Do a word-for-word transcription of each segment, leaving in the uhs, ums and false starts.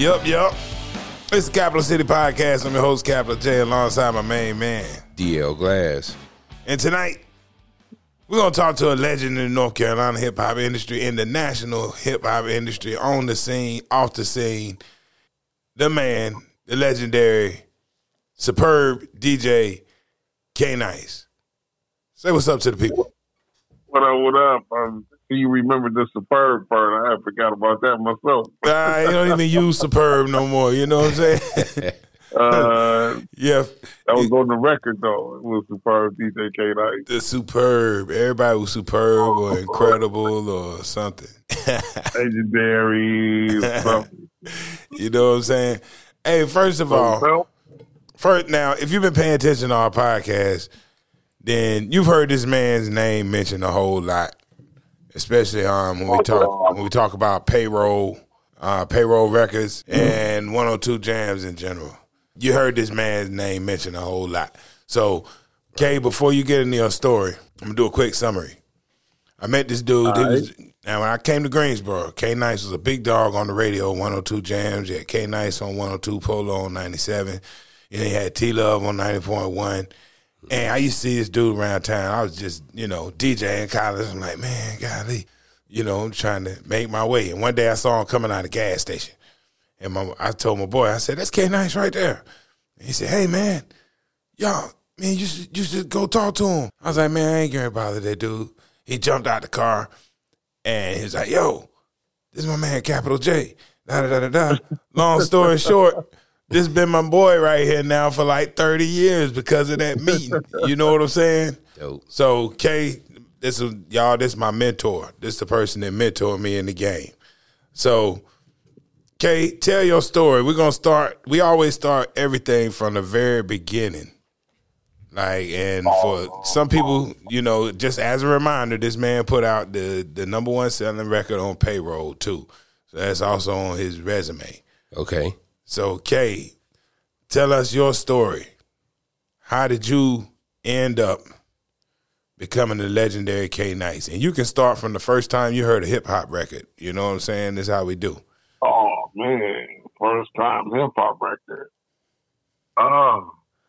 Yup, yup. It's the Capital City Podcast. I'm your host, Capital J, alongside my main man, D L Glass. And tonight, we're going to talk to a legend in the North Carolina hip-hop industry, in the national hip-hop industry, on the scene, off the scene. The man, the legendary, superb D J, K-Nice. Say what's up to the people. What up, what up? Um, you remember the superb part. I forgot about that myself. I don't even use superb no more, you know what I'm saying? uh, yeah. That was on the record, though. It was superb D J K-Nice. The superb. Everybody was superb or incredible or something. Legendary or something. You know what I'm saying? Hey, first of all, first now, if you've been paying attention to our podcast, then you've heard this man's name mentioned a whole lot, especially um, when we talk when we talk about payroll, uh, payroll records, and one oh two Jams in general. You heard this man's name mentioned a whole lot. So, Kay, before you get into your story, I'm gonna do a quick summary. I met this dude. He was, now, when I came to Greensboro, K-Nice was a big dog on the radio, one oh two Jams. You had K-Nice on one oh two, Polo on ninety-seven. And he had T-Love on ninety point one. And I used to see this dude around town. I was just, you know, DJing college. I'm like, man, golly, you know, I'm trying to make my way. And one day I saw him coming out of the gas station. And my, I told my boy, I said, that's K-Nice right there. And he said, hey, man, y'all, man, you should, you should go talk to him. I was like, man, I ain't going to bother that dude. He jumped out the car, and he was like, yo, this is my man, Capital J. Da-da-da-da-da. Long story short, this been my boy right here now for like thirty years because of that meeting. You know what I'm saying? Dope. So, Kay, this is, y'all, this is my mentor. This is the person that mentored me in the game. So, Kay, tell your story. We're going to start, we always start everything from the very beginning. Like, and for some people, you know, just as a reminder, this man put out the, the number one selling record on payroll, too. So that's also on his resume. Okay. So, Kay, tell us your story. How did you end up becoming the legendary K-Nice? And you can start from the first time you heard a hip-hop record. You know what I'm saying? This is how we do. Oh, man. First time hip-hop record. Uh,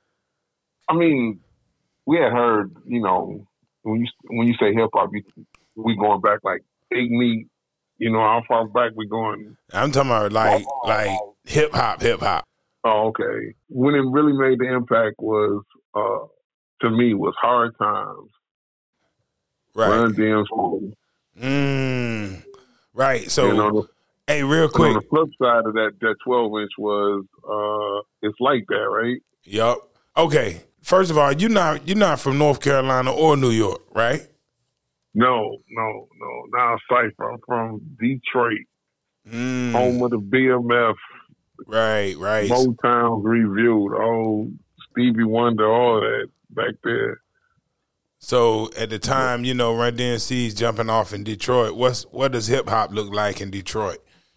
I mean, we had heard, you know, when you when you say hip-hop, we going back like Big Meat. You know, how far back we going? I'm talking about like like hip-hop, hip-hop. Oh, okay. When it really made the impact was, uh, to me, was Hard Times. Right. Run D M C. Mm, right. So, and on the, hey, real quick. on the flip side of that, that twelve inch was, uh, It's Like That, right? Yup. Okay. First of all, you're not you're not from North Carolina or New York, right? No, no, no. Now Cypher. I'm from Detroit, Mm. home of the B M F. Right, right. Motown Reviewed, oh, Stevie Wonder, all that back there. So at the time, you know, Run D M C's jumping off in Detroit. What's what does hip hop look like in Detroit?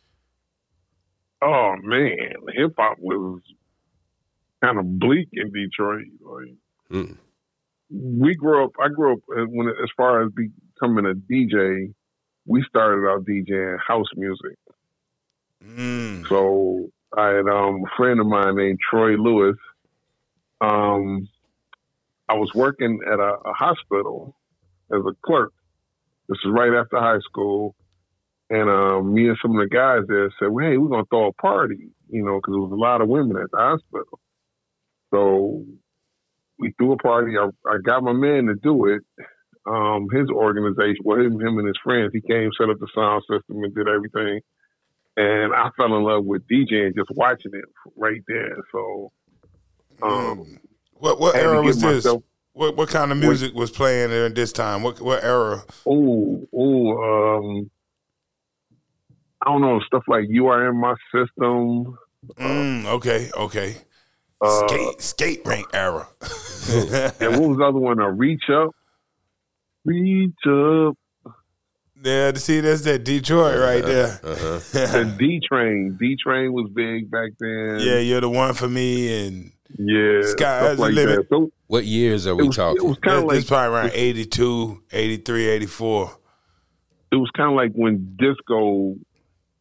Oh man, hip hop was kind of bleak in Detroit. Like, Mm. we grew up. I grew up uh, when, as far as becoming a D J, we started out DJing house music. Mm. So I had um, a friend of mine named Troy Lewis. Um, I was working at a, a hospital as a clerk. This is right after high school. And um, me and some of the guys there said, well, hey, we're going to throw a party, you know, because there was a lot of women at the hospital. So we threw a party. I, I got my man to do it. Um, his organization, well, him, him and his friends, he came, set up the sound system and did everything. And I fell in love with DJing just watching it right there. So, um, what what era was this? Myself, what what kind of music what, was playing there at this time? What what era? Oh, oh, um, I don't know, stuff like You Are In My System. Mm, uh, okay, okay. Uh, skate skate rank era. And what was the other one? Uh, Reach Up. Reach Up. Yeah, see, that's that Detroit right there. Uh-huh. The D Train. D Train was big back then. Yeah, You're the One for Me, and yeah, Sky's stuff like the limit. that. So, What years are we it was, talking? It was kind of like it's probably around eighty-two, eighty-three, eighty-four. It was kind of like when disco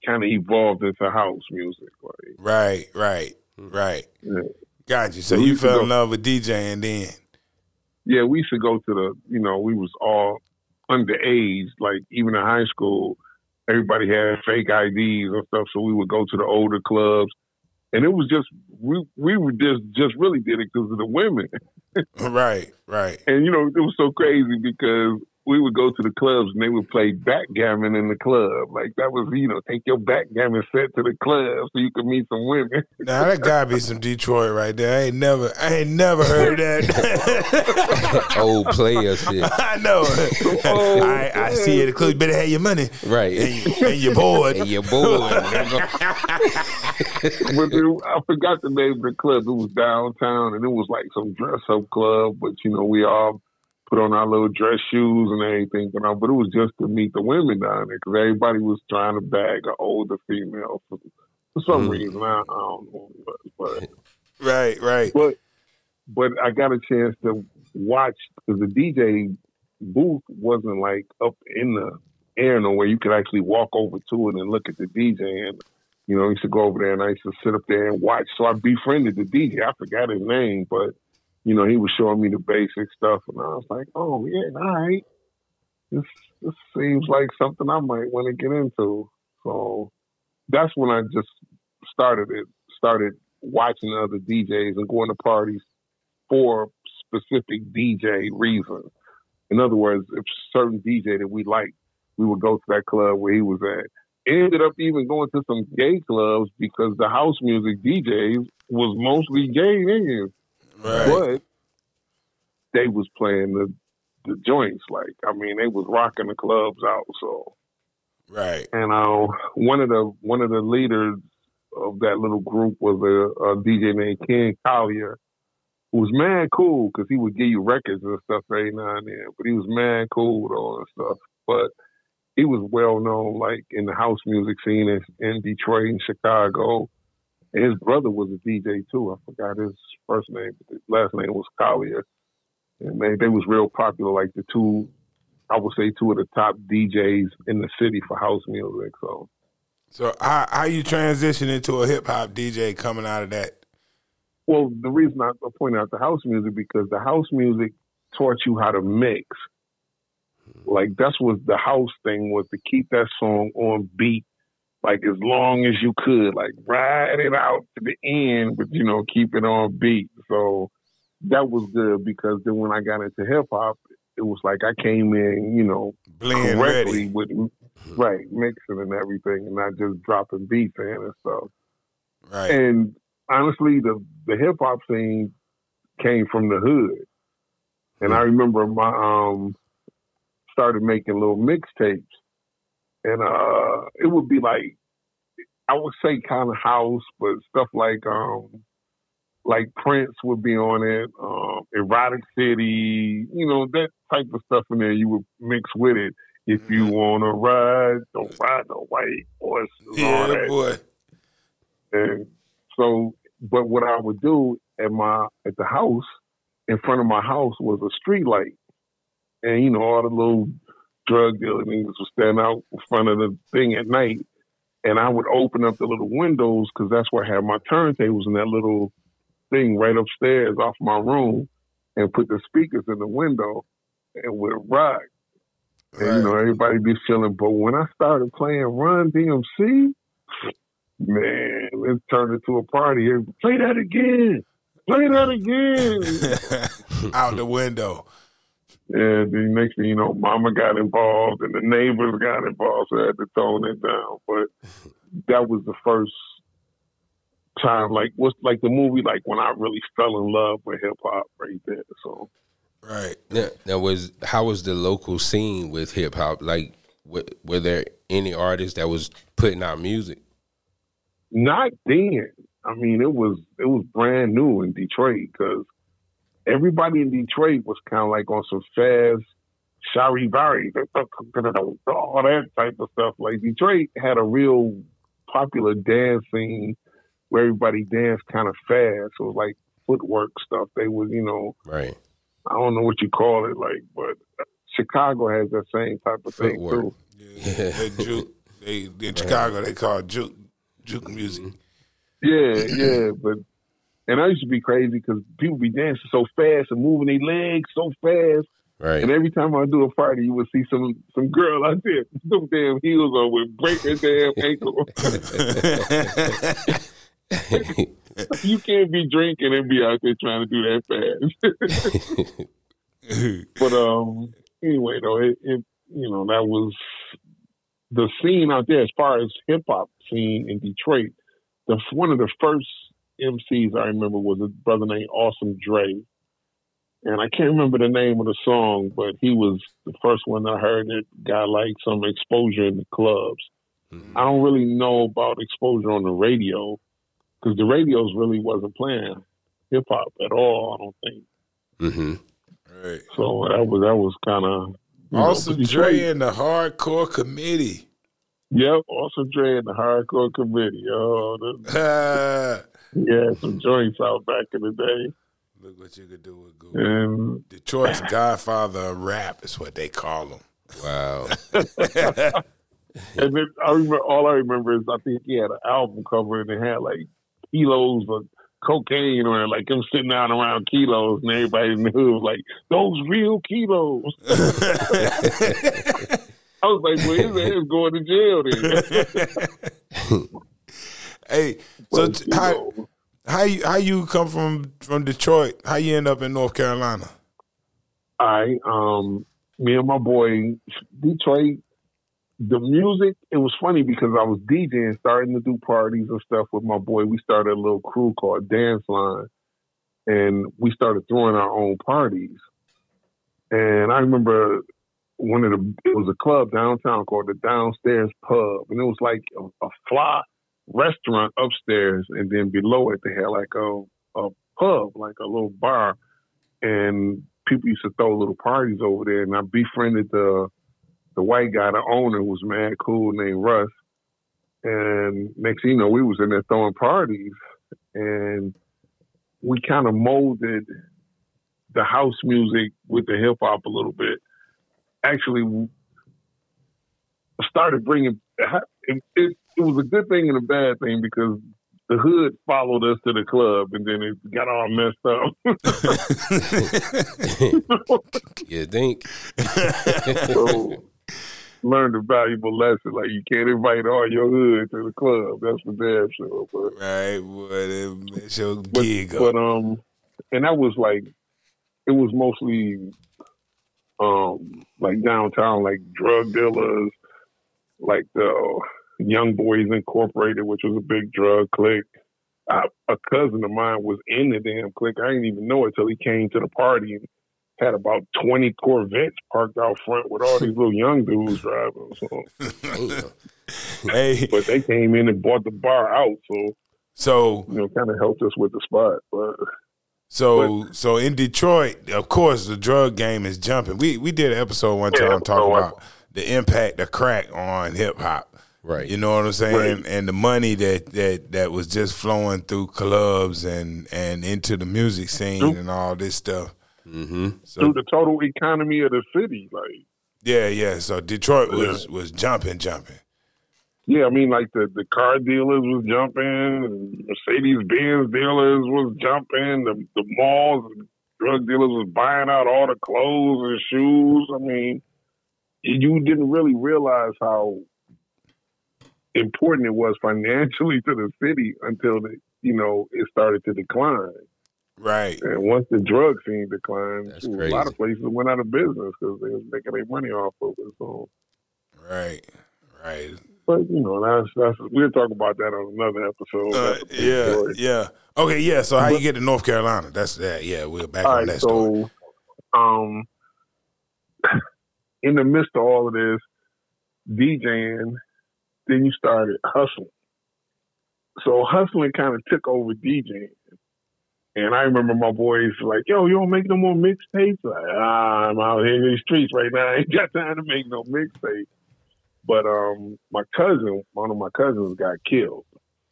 kind of evolved into house music. Like, right, right, right. Yeah. Got you. So, so you fell in go, love with DJing then? Yeah, we used to go to the, you know, we was all underage, like even in high school, everybody had fake I Ds and stuff, so we would go to the older clubs. And it was just, we we were just, just really did it because of the women. Right, right. And, you know, it was so crazy because we would go to the clubs and they would play backgammon in the club. Like that was, you know, take your backgammon set to the club so you could meet some women. Now that gotta be some Detroit right there. I ain't never, I ain't never heard of that. Old player shit. I know. Oh, I, I see it. The club, you better have your money, Right. And, you, and you're bored. And you're bored. But then, I forgot the name of the club. It was downtown, and it was like some dress-up club. But you know, we all put on our little dress shoes and everything. But, uh, but it was just to meet the women down there because everybody was trying to bag an older female for, for some mm. reason. I, I don't know, but, but right, right. But but I got a chance to watch because the D J booth wasn't like up in the air nowhere. You could actually walk over to it and look at the D J. And you know, I used to go over there and I used to sit up there and watch. So I befriended the D J. I forgot his name, but you know, he was showing me the basic stuff, and I was like, "Oh yeah, all right. This this seems like something I might want to get into." So that's when I just started it. Started watching other D Js and going to parties for specific D J reasons. In other words, if certain D J that we liked, we would go to that club where he was at. Ended up even going to some gay clubs because the house music D Js was mostly gay niggas. Right. But they was playing the, the joints. Like, I mean, they was rocking the clubs out. So, right. And uh, one of the one of the leaders of that little group was a, a D J named Ken Collier, who was mad cool because he would give you records and stuff every now and then. But he was mad cool with all that stuff. But he was well known, like in the house music scene in, in Detroit and Chicago. And his brother was a D J too. I forgot his first name, but his last name was Collier. And they, they was real popular, like the two, I would say two of the top D Js in the city for house music. So, so how, how you transition into a hip hop D J coming out of that? Well, the reason I point out the house music because the house music taught you how to mix. Like that's what the house thing was, to keep that song on beat, like as long as you could, like ride it out to the end, but you know, keep it on beat. So that was good because then when I got into hip hop, it was like I came in, you know, Blend correctly ready. with right mixing and everything, and not just dropping beats in and stuff. Right. And honestly, the the hip hop scene came from the hood, and I remember my um started making little mixtapes, and uh it would be like I would say kind of house, but stuff like um. like Prince would be on it, um, Erotic City, you know, that type of stuff in there you would mix with it. If you want to ride, don't ride the white horse. Yeah, all that. boy. And so, but what I would do at my, at the house, in front of my house was a street light. And, you know, all the little drug dealer niggas would stand out in front of the thing at night. And I would open up the little windows because that's where I had my turntables in that little thing right upstairs off my room, and put the speakers in the window and would rock. And, right. you know, everybody be feeling. But when I started playing Run D M C, man, it turned into a party. Play that again. Play that again. Out the window. And the next thing you know, Mama got involved and the neighbors got involved, so I had to tone it down. But that was the first time, like, what's like the movie, like when I really fell in love with hip hop right there. So, right. Now, now was how was the local scene with hip hop? Like, w- were there any artists that was putting out music? Not then. I mean, it was it was brand new in Detroit because everybody in Detroit was kind of like on some fast, Charivari, all that type of stuff. Like Detroit had a real popular dance scene where everybody danced kind of fast. So it was like footwork stuff. They was, you know, right. I don't know what you call it, like, but Chicago has that same type of Footwork. thing too. Yeah, the, ju- They in Chicago they call it juke juke music. Yeah, yeah, but and I used to be crazy because people be dancing so fast and moving their legs so fast. Right. And every time I do a party, you would see some some girl out there, some damn heels on with break her damn ankle. You can't be drinking and be out there trying to do that fast. But um, anyway, though, it, it you know that was the scene out there as far as hip hop scene in Detroit. The one of the first M Cs I remember was a brother named Awesome Dre. And I can't remember the name of the song, but he was the first one I heard that got like some exposure in the clubs. Mm-hmm. I don't really know about exposure on the radio because the radios really wasn't playing hip hop at all, I don't think. Mm-hmm. Right. So that was that was kind of Awesome Dre and the Hardcore Committee. Yep, Awesome Dre and the Hardcore Committee. Oh, the, yeah, some joints out back in the day. Look what you could do with Google. And, Detroit's Godfather of Rap is what they call him. Wow. And then I remember, all I remember is I think he had an album cover and it had like kilos of cocaine or like him sitting down around kilos and everybody in the hood was like, those real kilos. I was like, well, his ass going to jail then. Hey, so t- how, how you how you come from, from Detroit? How you end up in North Carolina? I um me and my boy Detroit, the music, it was funny because I was DJing, starting to do parties and stuff with my boy. We started a little crew called Dance Line, and we started throwing our own parties. And I remember one of the, it was a club downtown called the Downstairs Pub, and it was like a, a fly restaurant upstairs, and then below it they had like a, a pub, like a little bar, and people used to throw little parties over there. And I befriended the the white guy, the owner, who was mad cool, named Russ. And next thing you know, we was in there throwing parties, and we kind of molded the house music with the hip hop a little bit. Actually, started bringing it, it. It was a good thing and a bad thing because the hood followed us to the club, and then it got all messed up. You think? So, learned a valuable lesson. Like, you can't invite all your hood to the club. That's for damn sure. But, right, boy, that's your but, gig. But um, and that was like, it was mostly um like downtown, like drug dealers, like the Young Boys Incorporated, which was a big drug clique. I, a cousin of mine was in the damn clique. I didn't even know it till he came to the party and had about twenty Corvettes parked out front with all these little young dudes driving. So, hey, but they came in and bought the bar out, so so you know, kind of helped us with the spot. But so but, so in Detroit, of course, the drug game is jumping. We we did an episode one time yeah, talking oh, about the impact of crack on hip hop. Right. You know what I'm saying? Right. And the money that, that, that was just flowing through clubs and, and into the music scene mm-hmm. and all this stuff. Mm-hmm. So, through the total economy of the city. like Yeah, yeah. So Detroit was, yeah. was jumping, jumping. Yeah, I mean, like the, the car dealers was jumping, and Mercedes-Benz dealers was jumping, the, the malls, and drug dealers was buying out all the clothes and shoes. I mean, you didn't really realize how important it was financially to the city until the, you know, it started to decline. Right. And once the drug scene declined, That's a crazy. lot of places went out of business because they was making their money off of it. So, right, right. But you know, that's that's we'll talk about that on another episode. Uh, yeah, story. yeah. Okay, yeah. So how but, you get to North Carolina? That's that. Yeah, we're back all on right, that so, story. um, in the midst of all of this DJing, then you started hustling. So hustling kind of took over DJing. And I remember my boys like, yo, you don't make no more mixtapes? Like, ah, I'm out here in these streets right now. I ain't got time to make no mixtape. But um, my cousin, one of my cousins got killed.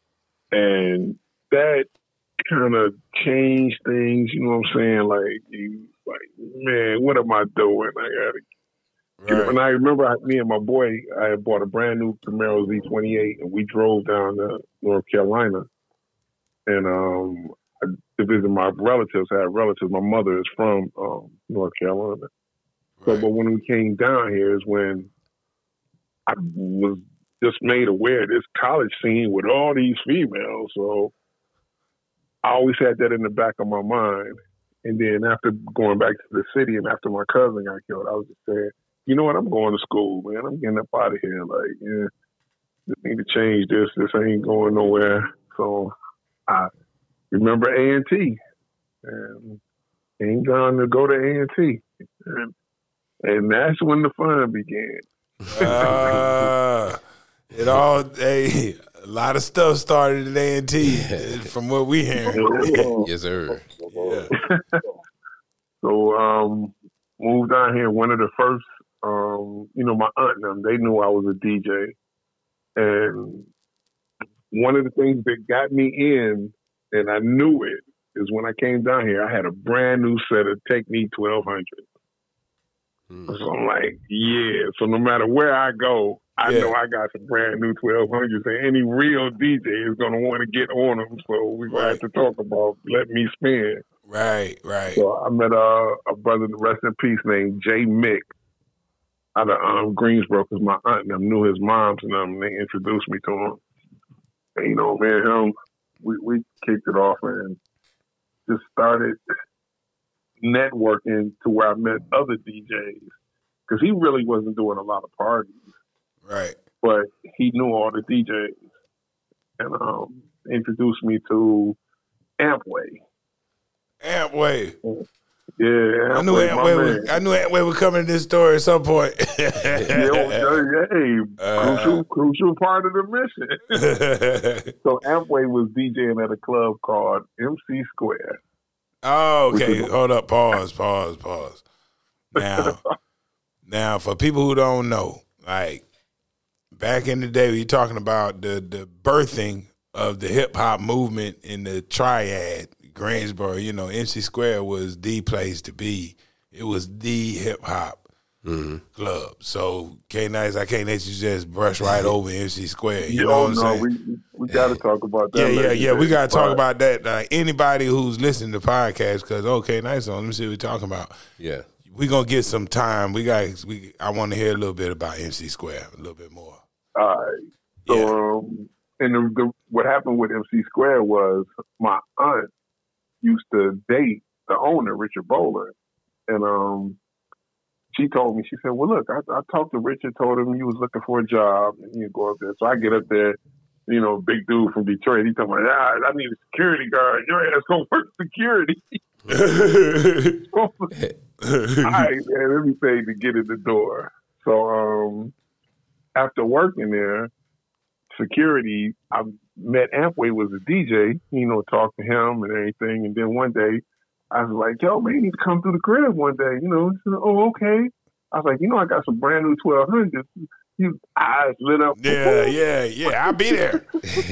And that kind of changed things, you know what I'm saying? Like, you, like, man, what am I doing? I got to Right. And I remember I, me and my boy, I had bought a brand new Camaro Z twenty-eight, and we drove down to North Carolina, and um, to visit my relatives. I had relatives. My mother is from um, North Carolina. So, Right. but when we came down here is when I was just made aware of this college scene with all these females. So I always had that in the back of my mind. And then after going back to the city and after my cousin got killed, I was just saying, you know what, I'm going to school, man. I'm getting up out of here. Like, yeah, just need to change this. This ain't going nowhere. So I remember A and T. And ain't gone to go to A and T. And, and that's when the fun began. uh, it all, hey, a lot of stuff started at A and T from what we hear. Yes, sir. Yeah. So um, moved down here. One of the first, um, you know, my aunt and them, they knew I was a D J. And one of the things that got me in, and I knew it, is when I came down here, I had a brand new set of Technics twelve hundred. Mm. So I'm like, yeah. So no matter where I go, I yeah. know I got some brand new twelve hundreds, and any real D J is going to want to get on them. So we're going right. to have to talk about let me spin. Right, right. So I met a, a brother, rest in peace, named Jay Mick out of um, Greensboro, because my aunt and them knew his moms and them, and they introduced me to him. And, you know, man, him, we, we kicked it off and just started networking to where I met other D Js, because he really wasn't doing a lot of parties. Right. But he knew all the D Js and um, introduced me to Ampway. Ampway. Yeah, Ampway, I knew Ampway was, I knew Ampway would come in this story at some point. yeah, hey, uh, crucial, crucial part of the mission. So Ampway was DJing at a club called M C Square. Oh, okay. Hold up. Pause, pause, pause. Now, now for people who don't know, like back in the day, we talking about the the birthing of the hip hop movement in the triad. Greensboro, you know, M C Square was the place to be. It was the hip hop mm-hmm. club. So, K-Nice, I can't let you just brush right over M C Square. You Yo, know what I'm no, saying? We, we got to talk about that. Yeah, yeah, yeah. We got to talk right. about that. Uh, anybody who's listening to podcasts, because, okay, nice on, let me see what we're talking about. Yeah. We're going to get some time. We got. We. I want to hear a little bit about M C Square, a little bit more. All right. So, yeah. um, and the, the, what happened with M C Square was my aunt used to date the owner, Richard Bowler. And um, she told me, she said, well, look, I, I talked to Richard, told him you was looking for a job, and you go up there. So I get up there, you know, big dude from Detroit. He told me, ah, I need a security guard. Your ass gonna work security. All right, man, everything to get in the door. So um, after working there, security, I met Ampway was a D J, you know, talked to him and everything. And then one day I was like, yo, man, you need to come through the crib one day, you know. He said, oh, okay. I was like, you know, I got some brand new twelve hundreds. His eyes lit up. Yeah, yeah, yeah. I'll be there.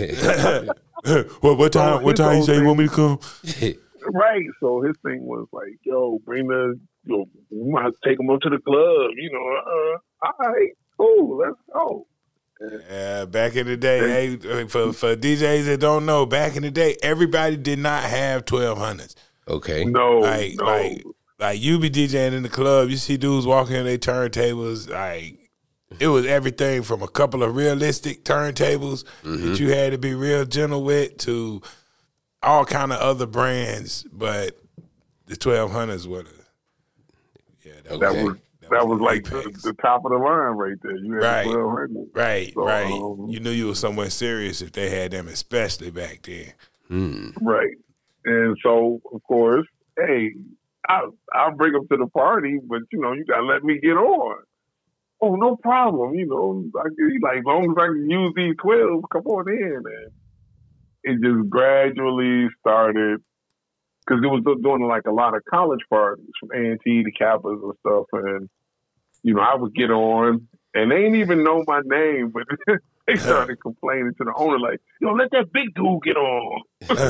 Well, what time, so what time you say you want me to come? Right. So his thing was like, yo, bring the, yo, we might take him up to the club, you know. Uh, all right, cool, let's go. Yeah, back in the day, hey, for for D Js that don't know, back in the day, everybody did not have twelve hundreds. Okay, no, like no. like like you be DJing in the club, you see dudes walking in their turntables, like it was everything from a couple of realistic turntables mm-hmm. that you had to be real gentle with to all kind of other brands, but the twelve hundreds were the yeah that, that was. was That was like the, the top of the line right there. You had right, twelve hundred. Right, so, right. Um, you knew you were somewhere serious if they had them, especially back then. Mm. Right. And so, of course, hey, I, I'll bring them to the party, but, you know, you got to let me get on. Oh, no problem. You know, I, like, as long as I can use these twelves, come on in. And it just gradually started, because it was doing like a lot of college parties from A and T to Kappas and stuff. And, you know, I would get on, and they didn't even know my name, but they started complaining to the owner, like, yo, let that big dude get on.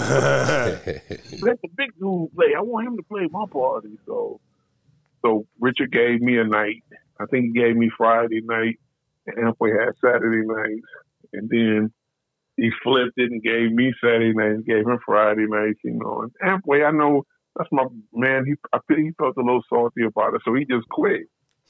Let the big dude play. I want him to play my party. So, so Richard gave me a night. I think he gave me Friday night, and Amway had Saturday nights, and then he flipped it and gave me Saturday nights, gave him Friday nights, you know. And Amway, I know that's my man. He I think he felt a little salty about it, so he just quit.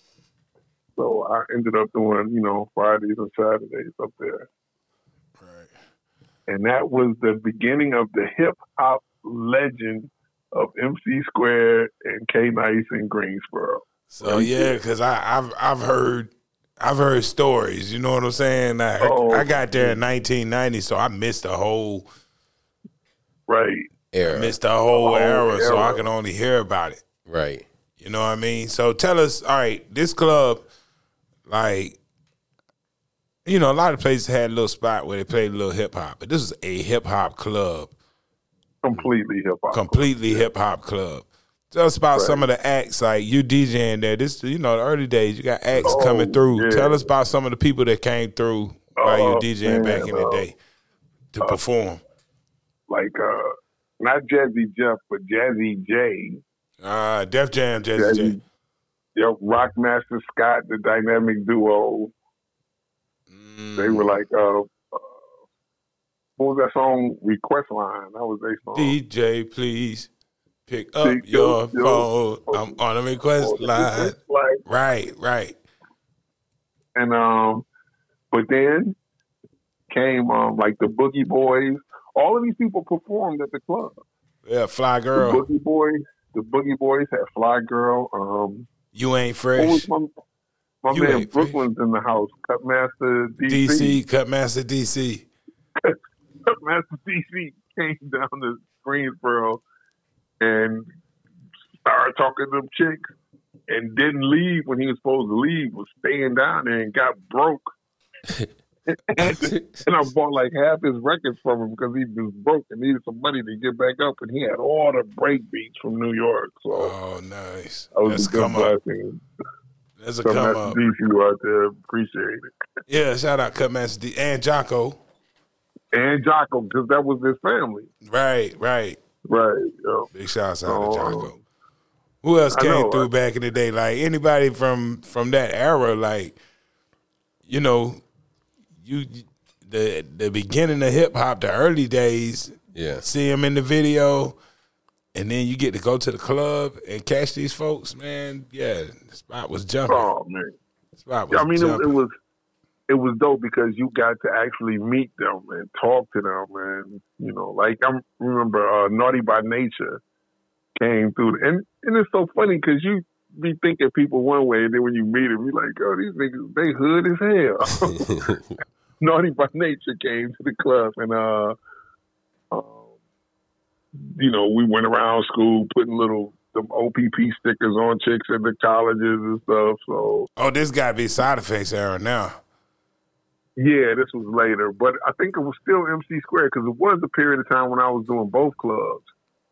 So I ended up doing, you know, Fridays and Saturdays up there. Right. And that was the beginning of the hip hop legend of M C Square and K Nice in Greensboro. So yeah, because I I've I've heard I've heard stories. You know what I'm saying? I, oh, I got there in nineteen ninety, so I missed the whole right era. I missed the whole, the whole era, era, so I can only hear about it. Right. You know what I mean? So tell us, all right, this club, like, you know, a lot of places had a little spot where they played a little hip hop, but this is a hip hop club. Completely hip hop. Completely hip hop club. Tell us about right. some of the acts, like you DJing there. This, you know, the early days, you got acts oh, coming through. Yeah. Tell us about some of the people that came through while you were DJing man, back in the uh, day to uh, perform. Like, uh, not Jazzy Jeff, but Jazzy J. Ah, uh, Def Jam, Jazzy, Jazzy J. Yep, Rockmaster Scott, the dynamic duo. Mm. They were like, uh, uh, what was that song? Request Line. That was their song. D J, please pick up Pick your up, phone. Yo. I'm on a request oh, line. Like, right, right. And um, but then came um like the Boogie Boys. All of these people performed at the club. Yeah, Fly Girl. The Boogie Boys. The Boogie Boys had Fly Girl. Um, you ain't fresh. My, my man Brooklyn's fresh. In the house. Cutmaster D C. D C. Cutmaster D C. Cutmaster D C came down to Greensboro and started talking to them chicks and didn't leave when he was supposed to leave. Was staying down there and got broke. And I bought like half his records from him because he was broke and needed some money to get back up. And he had all the break beats from New York. So oh, nice. I was a good blessing. That's a come up. D C out there, appreciate it. Yeah, shout out Cutmaster D and Jocko. And Jocko, because that was his family. Right, right. Right. Yo. Big shouts out oh, to Jocko. Who else came know, through right? back in the day? Like anybody from from that era, like, you know, you the the beginning of hip hop, the early days, yeah. See them in the video, and then you get to go to the club and catch these folks, man. Yeah, the spot was jumping. Oh man, the spot was I mean, jumping. It, it was it was dope because you got to actually meet them and talk to them, and you know, like I remember uh, Naughty by Nature came through, and and it's so funny because you be thinking people one way, and then when you meet them, you're like, oh, these niggas, they hood as hell. Naughty by Nature came to the club, and uh, um, you know, we went around school putting little some O P P stickers on chicks at the colleges and stuff. So, oh, this got to be Side Effects era now. Yeah, this was later, but I think it was still M C Square because it was a period of time when I was doing both clubs.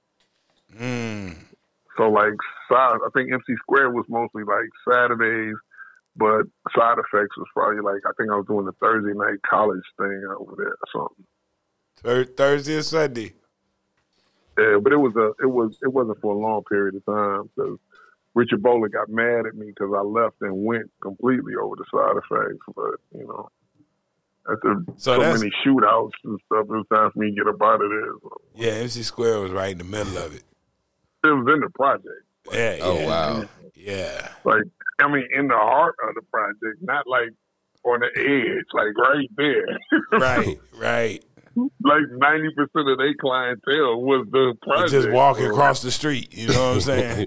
Mm. So, like, I think M C Square was mostly like Saturdays. But Side Effects was probably like, I think I was doing the Thursday night college thing over there or something. Thursday or Sunday? Yeah, but it was a, it was, it wasn't for a long period of time because Richard Bowler got mad at me because I left and went completely over the Side Effects. But you know, after so, so many shootouts and stuff, it was time for me to get up out of there. So. Yeah, M C Square was right in the middle of it. It was in the project. Like, yeah. Oh yeah, wow. Yeah. Like. I mean, in the heart of the project, not like on the edge, like right there. Right, right. Like ninety percent of their clientele was the project. Just walking so. across the street, you know what I'm saying?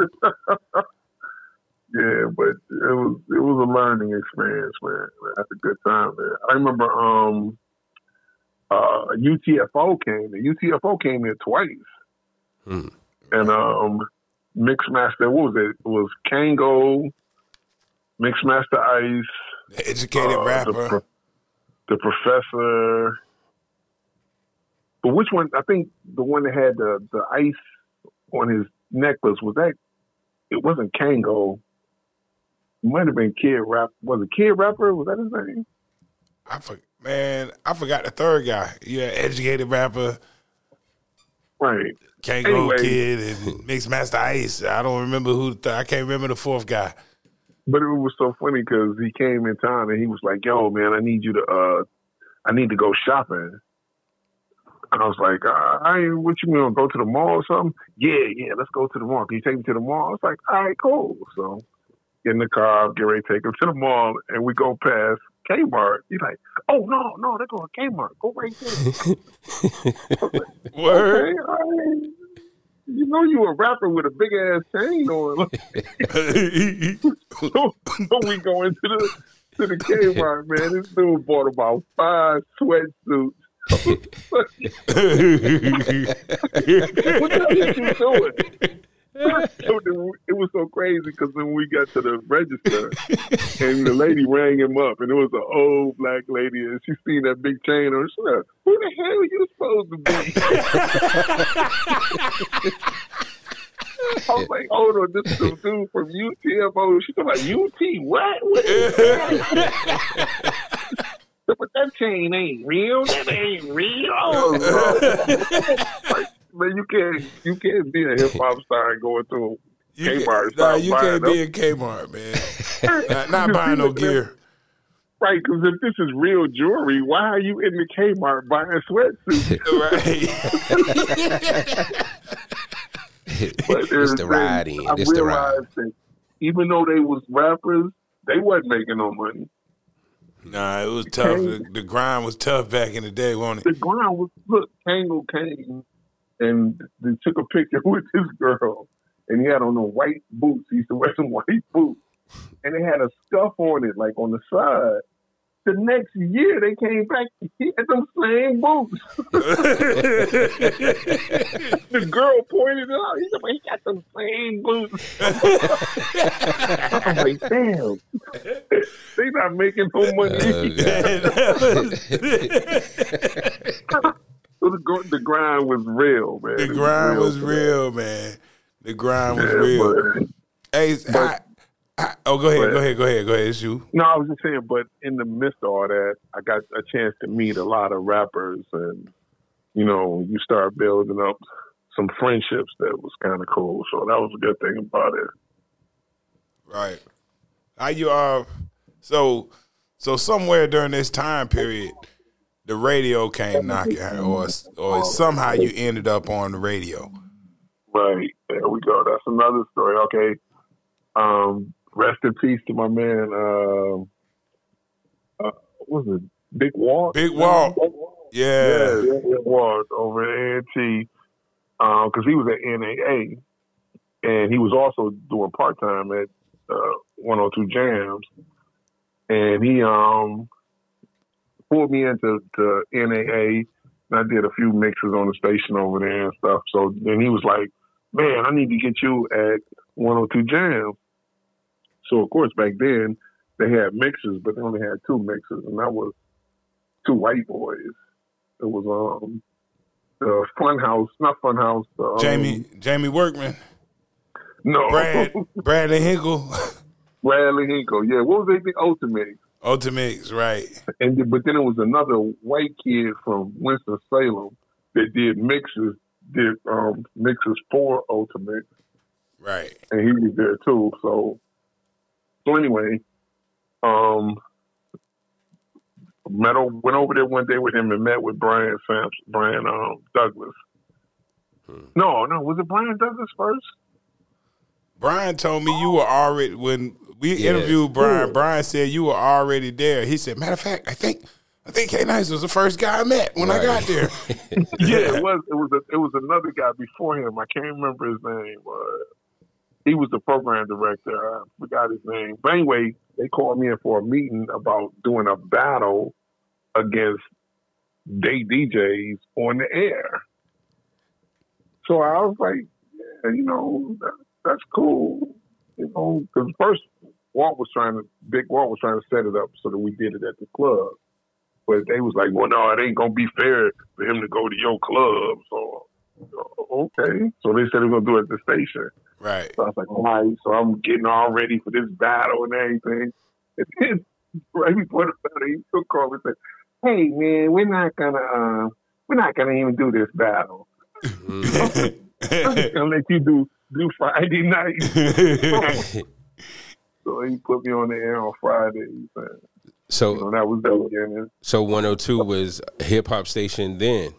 Yeah, but it was it was a learning experience, man. That's a good time, man. I remember um, uh, U T F O came. The U T F O came here twice, hmm. and um. Mixmaster, what was it? It was Kango, Mixmaster Ice, the educated uh, rapper, the, pro- the Professor. But which one? I think the one that had the, the ice on his necklace was that. It wasn't Kango. It might have been Kid Rap. Was it Kid Rapper? Was that his name? I for, man, I forgot the third guy. Yeah, educated rapper. Right. Kango anyway. Kid and Mixmaster Ice. I don't remember who. The th- I can't remember the fourth guy. But it was so funny because he came in town and he was like, "Yo, man, I need you to, uh, I need to go shopping." And I was like, uh, "I ain't. What you mean? Go to the mall or something?" Yeah, yeah. Let's go to the mall. Can you take me to the mall? I was like, "All right, cool." So get in the car, get ready to take him to the mall, and we go past Kmart. He's like, "Oh no, no, they're going to Kmart. Go right there." Like, Word. Okay, all right. You know you a rapper with a big ass chain on. so, so we go into the to the Kmart, man. This dude bought about five sweatsuits. What the hell is you doing? It was so crazy because when we got to the register and the lady rang him up and it was an old black lady and she seen that big chain on. She said, "Who the hell are you supposed to be?" I was like, "Oh no, this is the dude from U T M O." She was like, "U T what? What is that?" But that chain ain't real. That ain't real. Oh, like, man, you can't you can't be a hip hop star and going through You Kmart. Can, nah, you can't be in Kmart, man. not, not buying no gear. Right, because if this is real jewelry, why are you in the Kmart buying sweatsuits? Right. But it's the riding. It's the ride. That even though they was rappers, they wasn't making no money. Nah, it was tough. The, the grind was tough back in the day, wasn't The it? grind was, look, Tango came and they took a picture with this girl, and he had on the white boots. He used to wear some white boots, and they had a scuff on it, like on the side. The next year, they came back, he had them same boots. The girl pointed it out. He said, "He got them same boots." I'm like, damn. They not making no money. So the, the grind was real, man. The grind was was real, real, man. The grind was yeah, real. But, Hey, but, I, I, oh, go ahead, but, go ahead, go ahead, go ahead. It's you. No, I was just saying, but in the midst of all that, I got a chance to meet a lot of rappers, and you know, you start building up some friendships that was kind of cool. So that was a good thing about it. Right. How you uh? So, so somewhere during this time period, the radio came knocking, or or somehow you ended up on the radio. Right. There we go. That's another story. Okay. Um. Rest in peace to my man. Uh, uh, what was it? Big Walt. Big Walt. Yeah. Yeah, Big Walt over at A and T. Because um, he was at N A A, and he was also doing part time at uh, one oh two Jams, and he um pulled me into to N A A, and I did a few mixes on the station over there and stuff. So then he was like, "Man, I need to get you at one oh two Jams." So, of course, back then, they had mixers, but they only had two mixers, and that was two white boys. It was um, the Funhouse, not Funhouse. Um, Jamie Jamie Workman. No. Brad, Bradley Hinkle. Bradley Hinkle, yeah. What was they? Ultimate. Ultimates, right. And But then it was another white kid from Winston-Salem that did mixers, did um, mixers for Ultimate. Right. And he was there, too, so... So anyway, um, met over, went over there one day with him and met with Brian Sampson, Brian um, Douglas. Hmm. No, no, was it Brian Douglas first? Brian told me you were already when we yeah. interviewed Brian. Yeah. Brian said you were already there. He said, "Matter of fact, I think I think K Nice was the first guy I met when right. I got there." Yeah, it was. It was. A, it was another guy before him. I can't remember his name. Uh, He was the program director. I forgot his name. But anyway, they called me in for a meeting about doing a battle against day D Js on the air. So I was like, yeah, you know, that, that's cool. You know, because first Walt was trying to, Big Walt was trying to set it up so that we did it at the club. But they was like, well, no, it ain't going to be fair for him to go to your club. So, okay. So they said they were going to do it at the station. Right. So I was like, all right, so I'm getting all ready for this battle and everything. And then right before the battle, he took call and said, "Hey man, we're not gonna uh, we're not gonna even do this battle. I'm just gonna let you do do Friday night." So he put me on the air on Fridays. And, so you know, that was the beginning. So one oh two was a hip hop station then.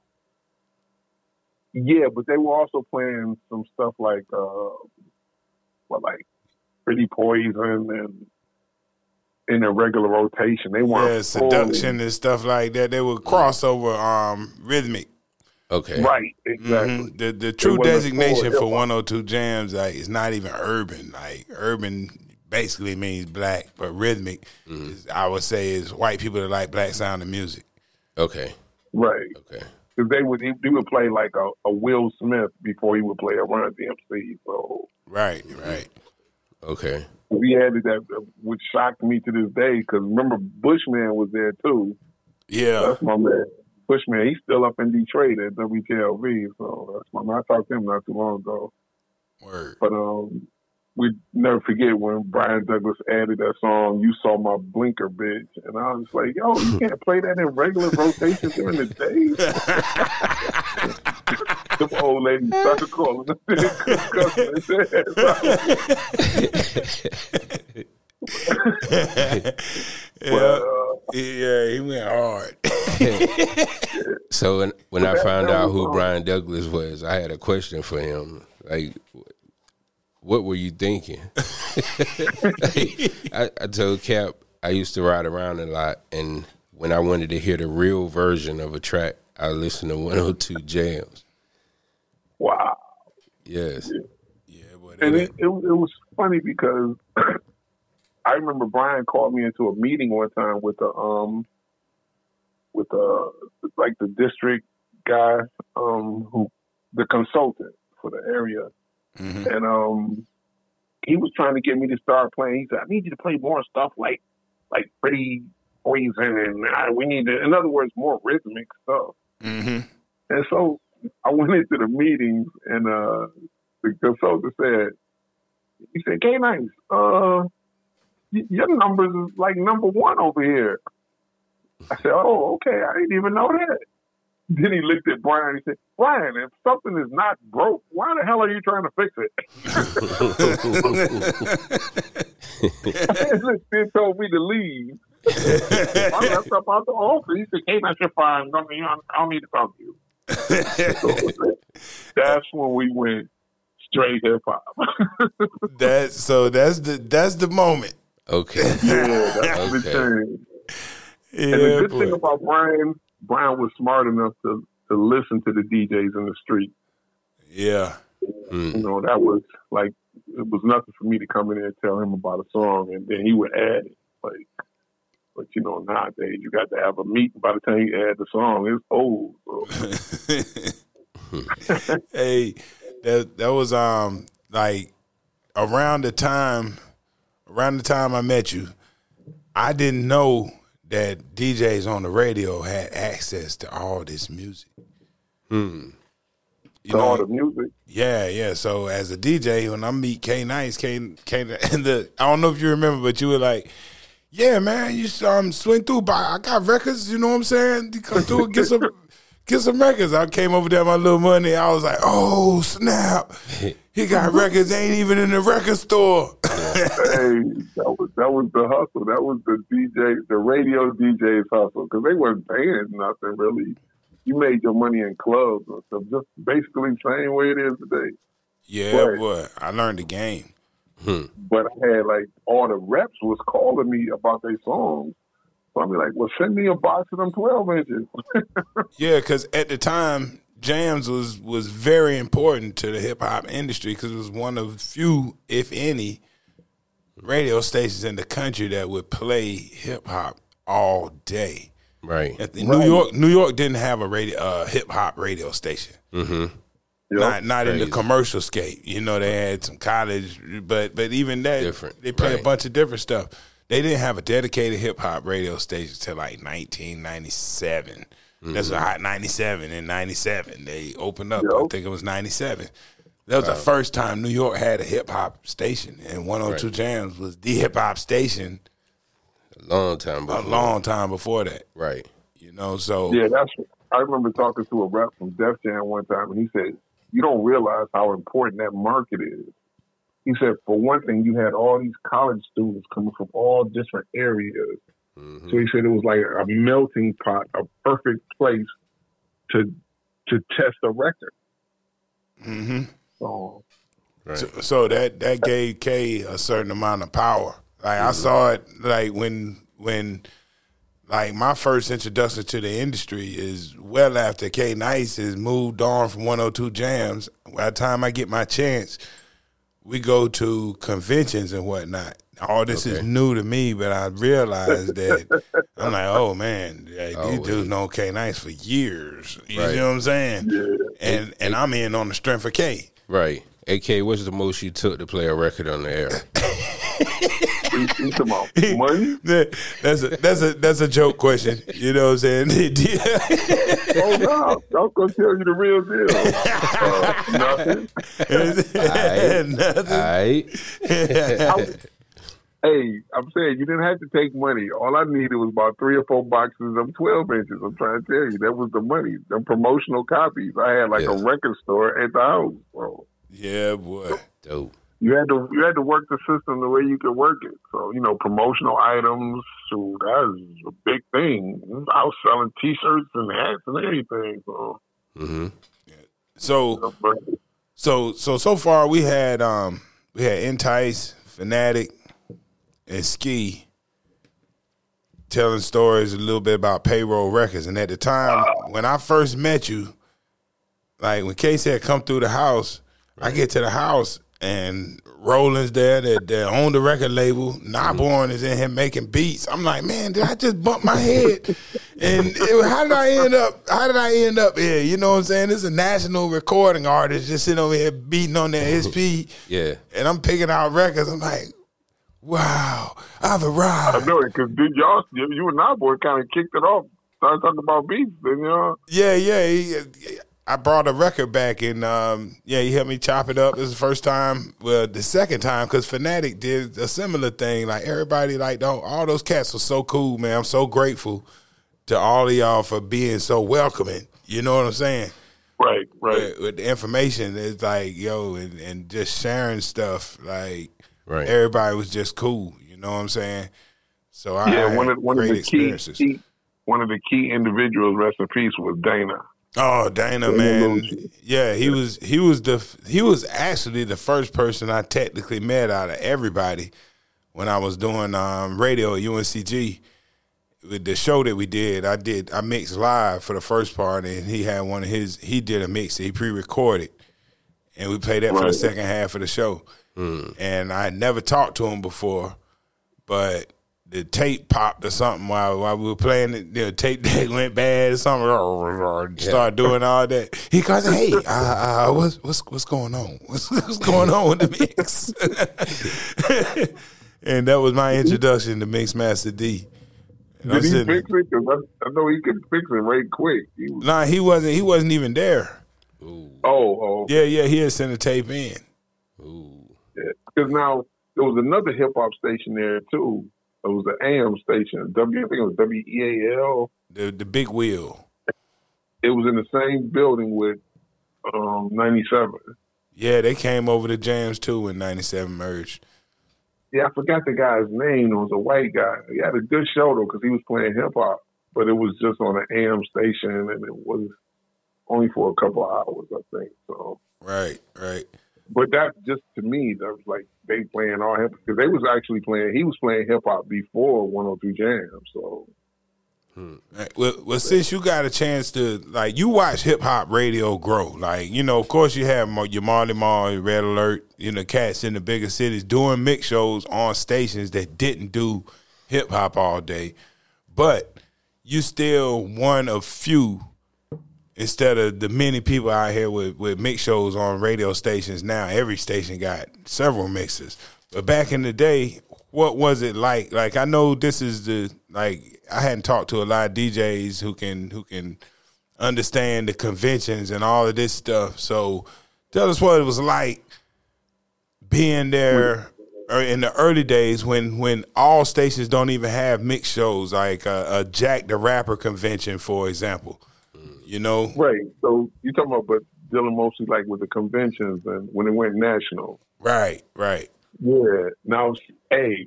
Yeah, but they were also playing some stuff like, uh, well, like Pretty Poison and in a regular rotation. They weren't yeah, seduction full. and stuff like that. They would cross over um, rhythmic. Okay. Right, exactly. Mm-hmm. The the true designation for one oh two Jams, like, it's not even urban. Like, urban basically means black, but rhythmic, mm-hmm. is, I would say, is white people that like black sounding music. Okay. Right. Okay. Because they would, he would play like a, a Will Smith before he would play a Run D M C. So. Right, right. Okay. We added that, which shocked me to this day, because remember, Bushman was there too. Yeah. That's my man. Bushman, he's still up in Detroit at W K L V, so that's my man. I talked to him not too long ago. Word. But um, we never forget when Brian Douglas added that song, You Saw My Blinker, Bitch. And I was like, yo, you can't play that in regular rotation during the day? The old lady started calling him. yeah, but, uh, yeah, he went hard. So when, when I found out who Brian Douglas was, I had a question for him. Like, what were you thinking? Like, I, I told Cap I used to ride around a lot, and when I wanted to hear the real version of a track, I listened to one oh two Jams. Wow. Yes. Yeah, yeah but and it, it, it was funny because I remember Brian called me into a meeting one time with the um with the like the district guy um who the consultant for the area, mm-hmm. and um he was trying to get me to start playing. He said, I need you to play more stuff like like Pretty Poison, and I, we need to, in other words, more rhythmic stuff. Mm-hmm. And so I went into the meetings, and uh, the consultant said, he said, K-Nice, uh, y- your numbers is like number one over here. I said, oh, okay, I didn't even know that. Then he looked at Brian and he said, Brian, if something is not broke, why the hell are you trying to fix it? He told me to leave. I left up out the office. He said, K-Nice, you're fine. I, mean, I don't need to talk to you. So that's when we went straight hip hop. That's so that's the that's the moment. Okay. Yeah, that's okay. The thing. Yeah, and the good boy. thing about Brian, Brian was smart enough to, to listen to the D Js in the street. Yeah. Mm. You know, that was like, it was nothing for me to come in there and tell him about a song, and then he would add it. Like, but you know, nowadays you got to have a meeting. By the time you add the song, it's old. So. Hey, that that was um like around the time around the time I met you, I didn't know that D Js on the radio had access to all this music. Hmm. You to know, all the music. Yeah, yeah. So as a D J, when I meet K-Nice, K, K, and the I don't know if you remember, but you were like, "Yeah, man, you should, um swing through. By I got records. You know what I'm saying? You come through and get some get some records." I came over there, with my little money. I was like, "Oh snap! He got records. Ain't even in the record store." Hey, that was that was the hustle. That was the D J, the radio D J's hustle, because they weren't paying nothing really. You made your money in clubs and stuff, just basically the same way it is today. Yeah, but, boy, I learned the game. Hmm. But I had like all the reps was calling me about their songs. So I'm like, well, send me a box of them twelve inches. Yeah, because at the time, Jams was was very important to the hip hop industry because it was one of few, if any, radio stations in the country that would play hip hop all day. Right. At the, New York, New York didn't have a radio uh, hip hop radio station. Mm-hmm. Yep. Not not Crazy. in the commercial scape. You know, they had some college, but but even that, Different. they play Right. a bunch of different stuff. They didn't have a dedicated hip hop radio station till like nineteen ninety-seven. Mm-hmm. That's a hot ninety-seven in ninety-seven. They opened up. Yep. I think it was ninety-seven. That was Wow. the first time New York had a hip hop station, and one oh two Right. Jams was the hip hop station. A long time before. A long time before that. Right. You know, so Yeah, that's. I remember talking to a rep from Def Jam one time, and he said, "You don't realize how important that market is." he said, for one thing, you had all these college students coming from all different areas. Mm-hmm. So he said it was like a melting pot, a perfect place to to test a record. Mm-hmm. So, right. so, so that that gave K a certain amount of power. Like mm-hmm. I saw it like when when like my first introduction to the industry is well after K Nice has moved on from one oh two Jams. By the time I get my chance, we go to conventions and whatnot. All this okay. is new to me, but I realized that I'm like, oh man, like, oh, these dudes know K Nice for years. You right. know what I'm saying? Yeah. And and I'm in on the strength of K. Right. A K, what's the most you took to play a record on the air? Money? That's a that's a that's a joke question. You know what I'm saying? Oh no, I was gonna tell you the real deal. Uh, nothing. Nothing. All right. Hey, I'm saying you didn't have to take money. All I needed was about three or four boxes of twelve inches. I'm trying to tell you, that was the money. The promotional copies. I had like yeah. a record store at the house, bro. Yeah, boy. Dope. You had to you had to work the system the way you could work it. So, you know, promotional items, so that was a big thing. I was selling T-shirts and hats and everything. So, mm-hmm. yeah. so, so, so, so far we had um we had Entice, Fanatic, and Ski telling stories a little bit about Payroll Records. And at the time when I first met you, like when K said come through the house, I get to the house and Roland's there that, that owned the record label. Nightborn is in here making beats. I'm like, man, did I just bump my head? And it, how did I end up? How did I end up here? You know what I'm saying? This is a national recording artist just sitting over here beating on their S P. Yeah. And I'm picking out records. I'm like, wow, I've arrived. I know it because did y'all, you and Nightborn kind of kicked it off. Started talking about beats, didn't y'all? Yeah, yeah. He, I brought a record back, and um, yeah, he helped me chop it up. This is the first time, well, the second time, because Fanatic did a similar thing. Like, everybody, like, all, all those cats were so cool, man. I'm so grateful to all of y'all for being so welcoming. You know what I'm saying? Right, right. With, with the information, it's like, yo, and, and just sharing stuff. Like, right. Everybody was just cool. You know what I'm saying? So I yeah, had one of, one great of the experiences. Key, key, one of the key individuals, rest in peace, was Dana. Oh, Dana, man. Yeah, he was he was the he was actually the first person I technically met out of everybody when I was doing um, radio at U N C G. With the show that we did, I did I mixed live for the first part, and he had one of his he did a mix that he pre-recorded, and we played that right. for the second half of the show. Mm. And I had never talked to him before, but the tape popped or something while while we were playing it. The tape deck went bad or something. Or started doing all that. He goes, "Hey, uh, uh, what's what's what's going on? What's, what's going on with the mix?" And that was my introduction to Mixmaster D. And Did I'm he sitting, fix it? Because I, I know he could fix it right quick. He was, nah, he wasn't. He wasn't even there. Ooh. Oh, oh, yeah, yeah. He had sent a tape in. Ooh, because yeah. now there was another hip hop station there too. It was an A M station. W, I think it was W E A L. The the Big Wheel. It was in the same building with um, ninety-seven. Yeah, they came over to Jams too when ninety-seven merged. Yeah, I forgot the guy's name. It was a white guy. He had a good show though because he was playing hip hop, but it was just on an A M station and it was only for a couple of hours, I think. So right, right. But that just to me, that was like they playing all hip because they was actually playing. He was playing hip hop before one oh two Jam. So, hmm. well, well, since you got a chance to like, you watch hip hop radio grow. Like, you know, of course, you have your Marley Marl, your Red Alert, you know, cats in the bigger cities doing mix shows on stations that didn't do hip hop all day, but you still one of few. Instead of the many people out here with, with mix shows on radio stations now, every station got several mixes. But back in the day, what was it like? Like, I know this is the, like, I hadn't talked to a lot of D Js who can who can understand the conventions and all of this stuff. So tell us what it was like being there in the early days when, when all stations don't even have mix shows, like a, a Jack the Rapper convention, for example. You know, right? So you talking about, but dealing mostly like with the conventions and when it went national. Right, right. Yeah. Now, hey,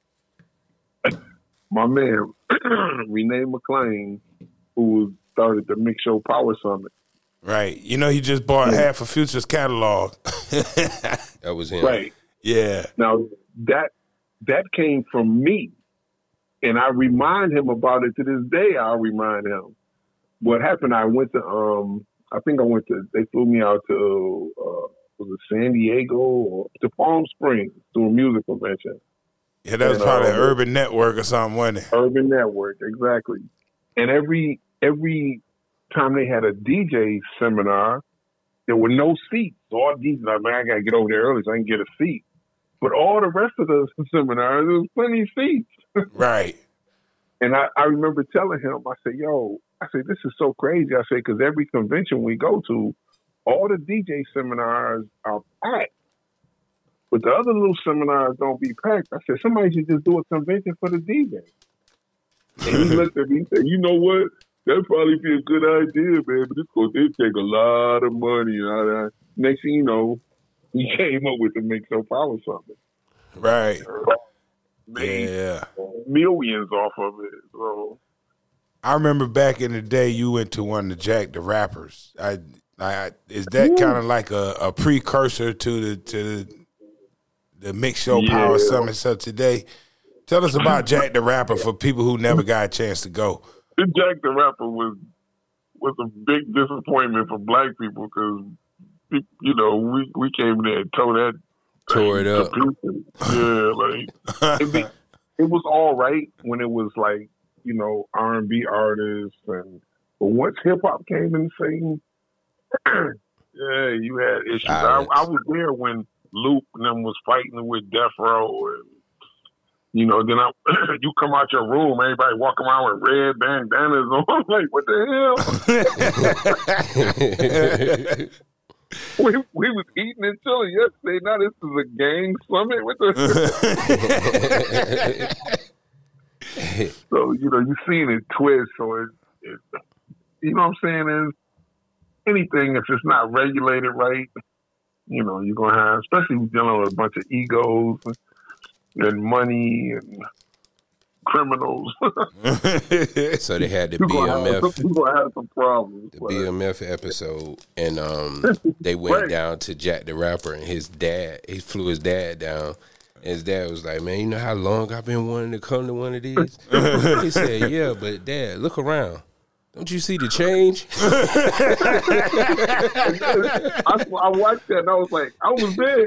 my man Renee McClain, who started the Mix Show Power Summit. Right. You know, he just bought yeah. half of Future's catalog. That was him. Right. Yeah. Now that that came from me, and I remind him about it to this day. I remind him. What happened? I went to um. I think I went to. They flew me out to uh, was it San Diego or to Palm Springs to a music convention. Yeah, that was and, probably um, an Urban Network or something, wasn't it? Urban Network, exactly. And every every time they had a D J seminar, there were no seats. So all D Js, like, man, I gotta get over there early so I can get a seat. But all the rest of the seminars, there was plenty of seats. Right. And I, I remember telling him, I said, yo, I said, this is so crazy. I said, because every convention we go to, all the D J seminars are packed. But the other little seminars don't be packed. I said, somebody should just do a convention for the D J. And he looked at me and said, you know what? That'd probably be a good idea, man, but it's going to take a lot of money. Uh, next thing you know, he came up with the Mix Show Power Summit. Right. Made yeah. millions off of it. So I remember back in the day, you went to one of the Jack the Rappers. I, I is that kind of like a, a precursor to the to the, the Mix Show yeah. Power Summit? So today, tell us about Jack the Rapper for people who never got a chance to go. Jack the Rapper was was a big disappointment for black people because, you know, we, we came there and tore that. Tore it up. Yeah, like, it, be, it was all right when it was like, you know, R and B artists. and But once hip-hop came in the scene, yeah, you had issues. I, I was there when Luke and them was fighting with Death Row and, you know, then I, you come out your room, everybody walking around with red bandanas on. I'm like, what the hell? we, we was eating and chilling yesterday. Now this is a gang summit. What the? So, you know, you've seen it twist. So, it, it, you know what I'm saying? Is anything, if it's not regulated right, you know, you're going to have, especially dealing with a bunch of egos and money and criminals. So they had the B M F. People have some problems. The B M F episode, and um, they went right. down to Jack the Rapper, and his dad, he flew his dad down. And his dad was like, man, you know how long I've been wanting to come to one of these? He said, yeah, but Dad, look around. Don't you see the change? I, I watched that and I was like, I was there.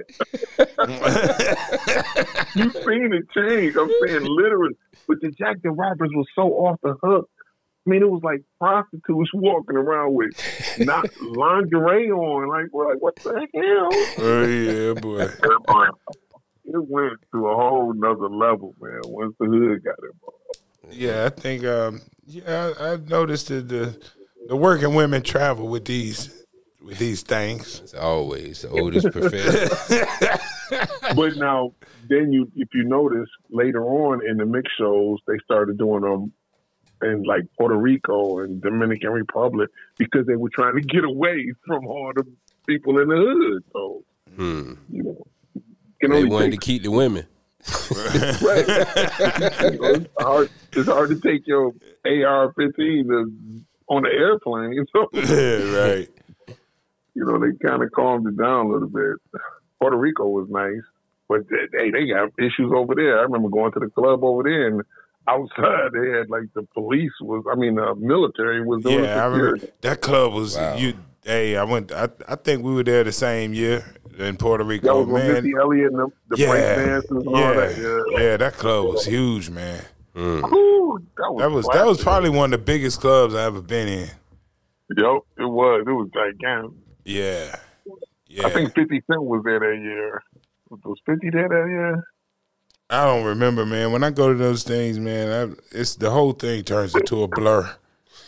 You seen it change. I'm saying literally. But the Jack the Rappers was so off the hook. I mean, it was like prostitutes walking around with not lingerie on. Like, we're like, what the hell? Oh, yeah, boy. It went to a whole nother level, man, once the hood got involved. Yeah, I think, um, yeah, I, I've noticed that the the working women travel with these with these things. It's always the oldest profession. But now, then you, if you notice, later on in the mix shows, they started doing them in like Puerto Rico and Dominican Republic because they were trying to get away from all the people in the hood. So, hmm. you know, they wanted take- to keep the women. Right. You know, it's, hard, it's hard to take your A R fifteen on the airplane. So, yeah, right. You know, they kind of calmed it down a little bit. Puerto Rico was nice, but hey, they got issues over there. I remember going to the club over there, and outside they had like the police was, I mean, the military was doing yeah, I remember that club was. Wow. You, hey, I went. I, I think we were there the same year. In Puerto Rico, that was man. Missy Elliott and the, the yeah, breakdancers and yeah, all that. Yeah. yeah, that club was huge, man. Mm. Ooh, that was that was, that was probably one of the biggest clubs I ever been in. Yep, it was. It was gigantic. Yeah, yeah. I think fifty Cent was there that year. Was fifty there that year? I don't remember, man. When I go to those things, man, I, it's the whole thing turns into a blur.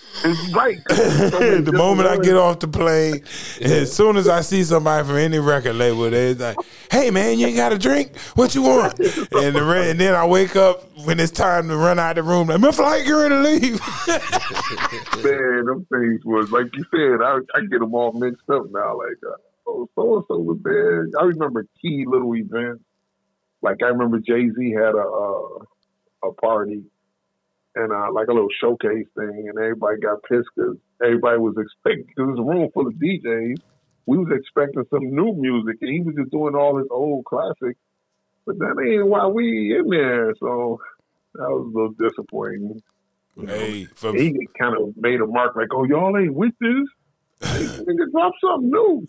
It's right. The moment I get off the plane, as soon as I see somebody from any record label, they're like, "Hey man, you ain't got a drink? What you want?" And, the, and then I wake up when it's time to run out of the room. Like, my flight, get ready to leave. Man, them things was like you said. I I get them all mixed up now. Like, uh, oh, so and so was there. I remember key little events. Like I remember Jay-Z had a uh, a party. And uh, like a little showcase thing, and everybody got pissed because everybody was expecting, because it was a room full of D Js. We was expecting some new music, and he was just doing all his old classics. But that ain't why we in there. So that was a little disappointing. Hey, for, he kind of made a mark like, "Oh, y'all ain't with this. Hey, nigga, drop something new."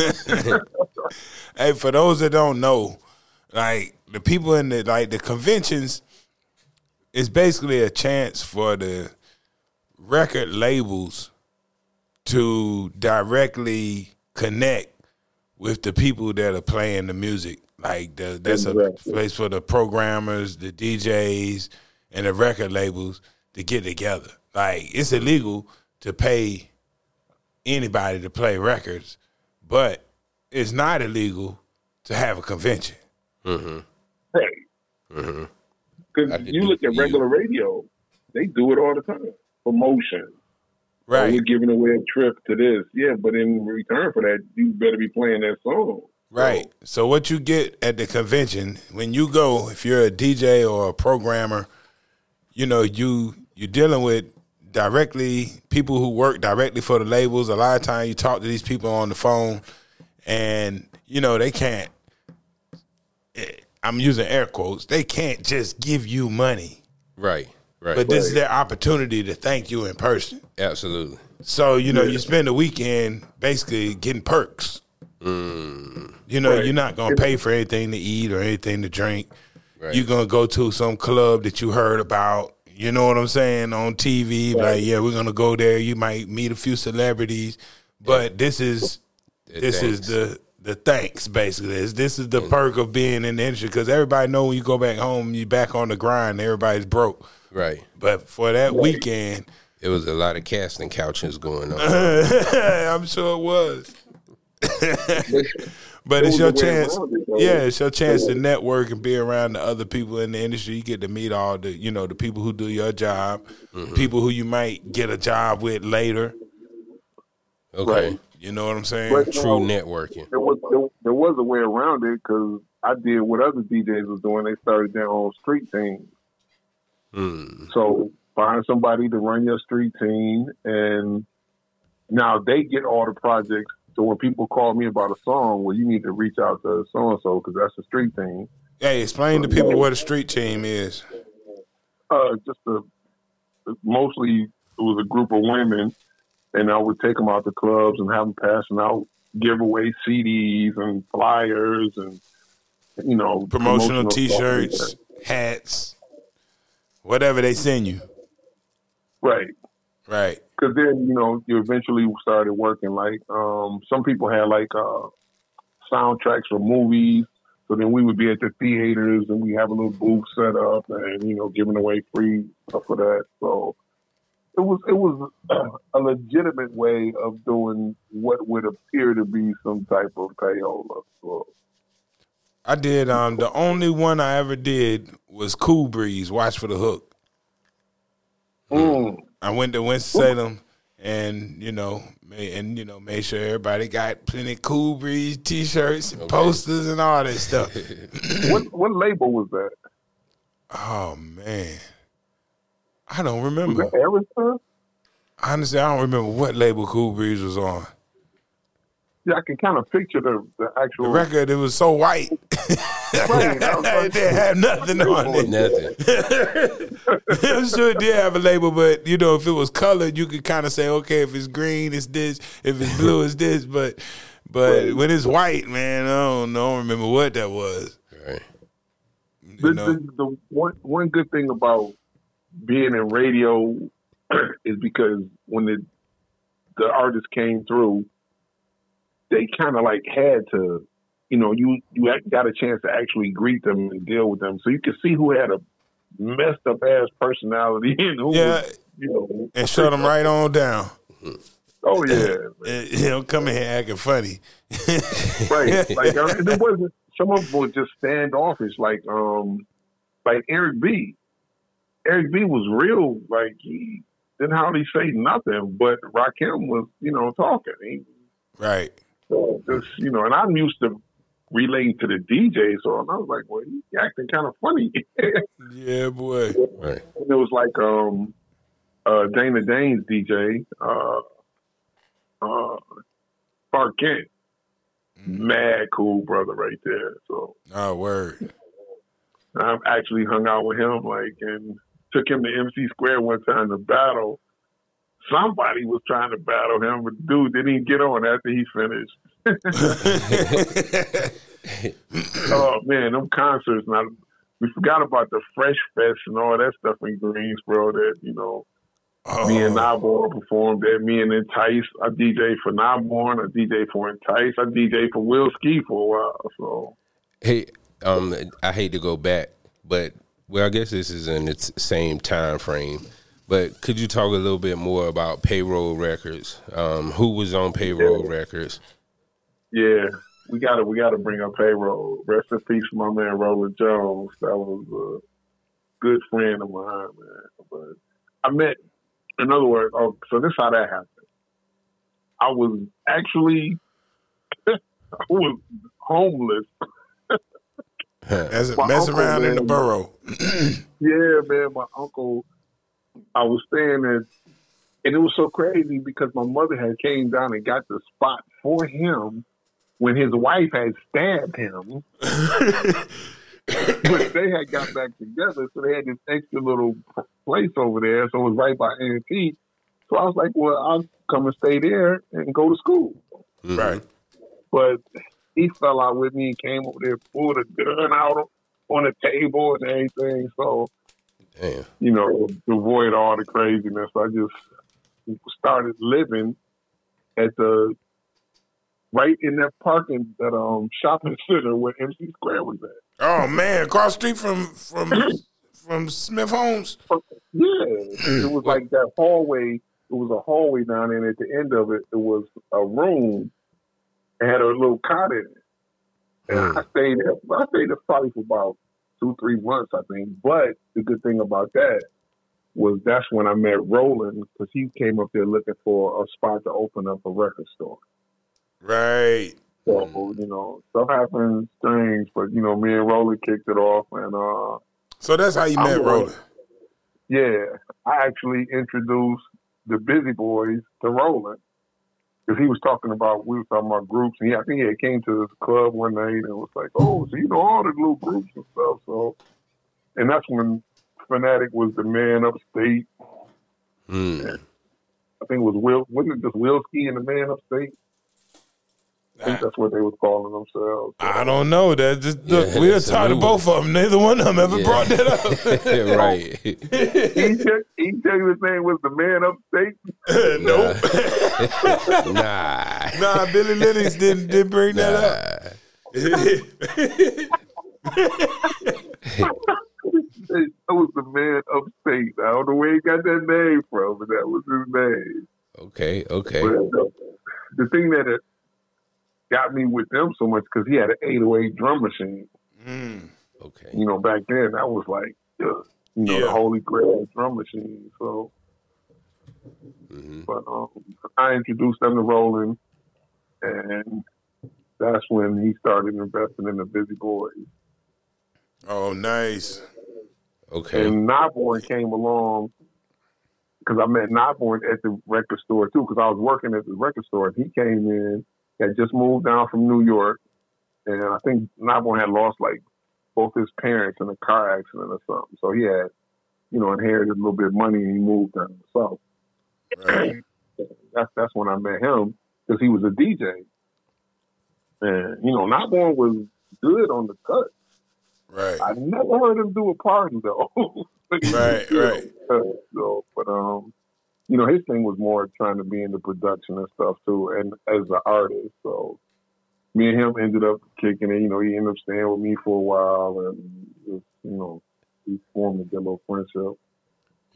Hey, for those that don't know, like the people in the like the conventions. It's basically a chance for the record labels to directly connect with the people that are playing the music. Like the, that's exactly. a place for the programmers, the D Js, and the record labels to get together. Like it's illegal to pay anybody to play records, but it's not illegal to have a convention. Mm-hmm. Hey. Mm-hmm. Because you look at regular radio, they do it all the time. Promotion. Right. Oh, we're giving away a trip to this. Yeah, but in return for that, you better be playing that song. Right. So, so what you get at the convention, when you go, if you're a D J or a programmer, you know, you, you're dealing with directly people who work directly for the labels. A lot of times you talk to these people on the phone and, you know, they can't. I'm using air quotes. They can't just give you money. Right, right. But this right. is their opportunity to thank you in person. Absolutely. So, you know, yeah. you spend the weekend basically getting perks. Mm. You know, right. you're not going to pay for anything to eat or anything to drink. Right. You're going to go to some club that you heard about, you know what I'm saying, on T V. Right. Like, yeah, we're going to go there. You might meet a few celebrities. But yeah. this is it this thanks. is the... The thanks, basically. Is this is the perk of being in the industry because everybody know when you go back home, you back on the grind. Everybody's broke, right? But for that right. weekend, it was a lot of casting couches going on. I'm sure it was. But it's your chance. Yeah, it's your chance to network and be around the other people in the industry. You get to meet all the, you know, the people who do your job, mm-hmm. people who you might get a job with later. Okay. Right. You know what I'm saying? But, True um, networking. There was there, there was a way around it because I did what other D Js was doing. They started their own street team. Hmm. So find somebody to run your street team, and now they get all the projects. So when people call me about a song, well, you need to reach out to so and so because that's a street team. Hey, explain to people what a street team is. Uh, just a mostly it was a group of women. And I would take them out to clubs and have them passing out giveaway C Ds and flyers and, you know, promotional, promotional T-shirts, hats, whatever they send you. Right. Right. Because then, you know, you eventually started working. Like, um, some people had, like, uh, soundtracks for movies. So then we would be at the theaters and we have a little booth set up and, you know, giving away free stuff for that. So it was it was a legitimate way of doing what would appear to be some type of payola. So I did. Um, the only one I ever did was Cool Breeze. Watch for the Hook. Mm. I went to Winston-Salem, and you know, made, and you know, made sure everybody got plenty of Cool Breeze T-shirts and okay. posters and all that stuff. what what label was that? Oh man. I don't remember. Was that Arista? Honestly, I don't remember what label Cool Breeze was on. Yeah, I can kind of picture the, the actual... The record, it was so white. Right, it didn't have nothing on it. Nothing. I'm sure it did have a label, but, you know, if it was colored, you could kind of say, okay, if it's green, it's this. If it's blue, it's this. But but right. when it's white, man, I don't, I don't remember what that was. Right. The, the, the one, one good thing about being in radio is because when the the artists came through, they kind of like had to, you know, you you got a chance to actually greet them and deal with them, so you could see who had a messed up ass personality and who yeah. was you know, and shut them right on down. Oh yeah, and, you know, come in here acting funny. Right, like I mean, it wasn't. Some of them were just standoffish, like um, like Eric B. Eric B. was real, like he didn't hardly say nothing, but Rakim was, you know, talking. He, right. So just, you know, and I'm used to relating to the D J, so I was like, well, he's acting kind of funny. Yeah, boy. Right. And it was like um, uh, Dana Dane's D J, uh, uh, Clark Kent. Mm-hmm. Mad cool brother right there. So, oh, word. I've actually hung out with him, like, and took him to M C Square one time to battle. Somebody was trying to battle him, but dude didn't even get on after he finished. Oh man, them concerts! Now we forgot about the Fresh Fest and all that stuff in Greensboro. That you know, oh. me and Nybor performed there. Me and Entice, I D J for Nybor, I D J for Entice, I D J for Will Ski for a while. So, hey, um, I hate to go back, but well, I guess this is in its same time frame. But could you talk a little bit more about Payroll Records? Um, who was on Payroll yeah. Records? Yeah, we got to we got to bring up Payroll. Rest in peace, my man Roland Jones. That was a good friend of mine, man. But I met, in other words, oh, so this is how that happened. I was actually, I was homeless. As mess uncle, around man, in the borough. Yeah, man, my uncle. I was staying there, and it was so crazy because my mother had came down and got the spot for him when his wife had stabbed him. But they had got back together, so they had this extra little place over there, so it was right by A and T. So I was like, well, I'll come and stay there and go to school. Right. But he fell out with me and came over there, pulled a gun out on the table and everything, so... Damn. You know, to avoid all the craziness, I just started living at the right in that parking that um shopping center where M C Square was at. Oh man, across the street from from from Smith Homes. Yeah, it was like that hallway. It was a hallway down there, and at the end of it, it was a room. It had a little cot in it, and mm. I stayed there. I stayed there probably for about two, three months, I think. But the good thing about that was that's when I met Roland, because he came up there looking for a spot to open up a record store. Right. So, you know, stuff happens strange, but, you know, me and Roland kicked it off. And uh, so that's how you met I'm Roland? Yeah. I actually introduced the Busy Boys to Roland. Because he was talking about, we were talking about groups, and he, I think he had came to this club one night and was like, oh, so you know all the little groups and stuff. So, and that's when Fanatic was the man upstate. Mm. I think it was Will, wasn't it just Wilski and the man upstate? I think that's what they were calling themselves. So. I don't know. That just look, yeah, we were tired of both of them. Neither one of them ever yeah. brought that up. Right. he checked, he checked his name was the man upstate. Nope. Nah. Nah, Billy Lillies didn't didn't bring nah. that up. That was the man upstate. I don't know where he got that name from, but that was his name. Okay, okay. But, uh, the thing that it got me with them so much because he had an eight oh eight drum machine. Mm. Okay. You know, back then that was like, uh, you know, yeah. the holy grail drum machine. So, mm-hmm. but um, I introduced them to Roland, and that's when he started investing in the Busy Boys. Oh, nice. Okay. And Nybor came along because I met Nybor at the record store too, because I was working at the record store, and he came in. Had just moved down from New York, and I think Nybor had lost like both his parents in a car accident or something. So he had, you know, inherited a little bit of money, and he moved down south. Right. that's that's when I met him because he was a D J, and you know, Nybor was good on the cut. Right. I never heard him do a party though. right, right. So, but um. You know, his thing was more trying to be in the production and stuff too, and as an artist. So me and him ended up kicking it. You know, he ended up staying with me for a while, and just, you know, we formed a good little friendship.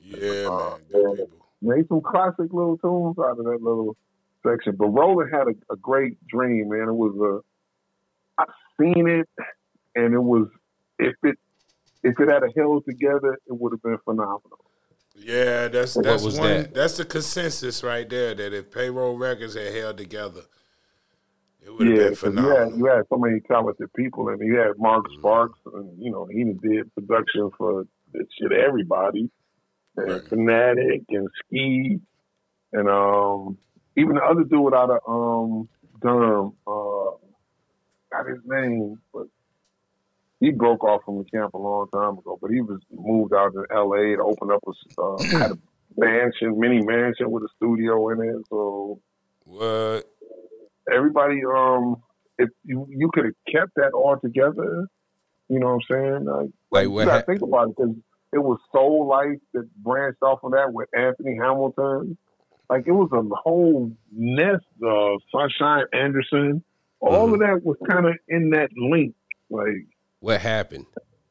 Yeah, uh, man. Good people. Made some classic little tunes out of that little section. But Roland had a, a great dream, man. It was a, I seen it, and it was, if it if it had held together, it would have been phenomenal. Yeah, that's that's was one. that? That's the consensus right there. That if Payroll Records had held together, it would have Yeah, been phenomenal. you had, you had so many talented people, and you had Mark Sparks, and you know he did production for shit everybody, and Right. Fanatic and Ski, and um even the other dude out of um Durham, uh, got his name, but he broke off from the camp a long time ago. But he was moved out to L A to open up a uh, had a mansion, mini mansion with a studio in it. So What? everybody, um, if you you could have kept that all together, you know what I'm saying? Like, Like you what? gotta Ha- think about it because it was Soul Life that branched off of that with Anthony Hamilton. Like it was a whole nest of Sunshine Anderson. All Mhm. of that was kind of in that link. Like, what happened?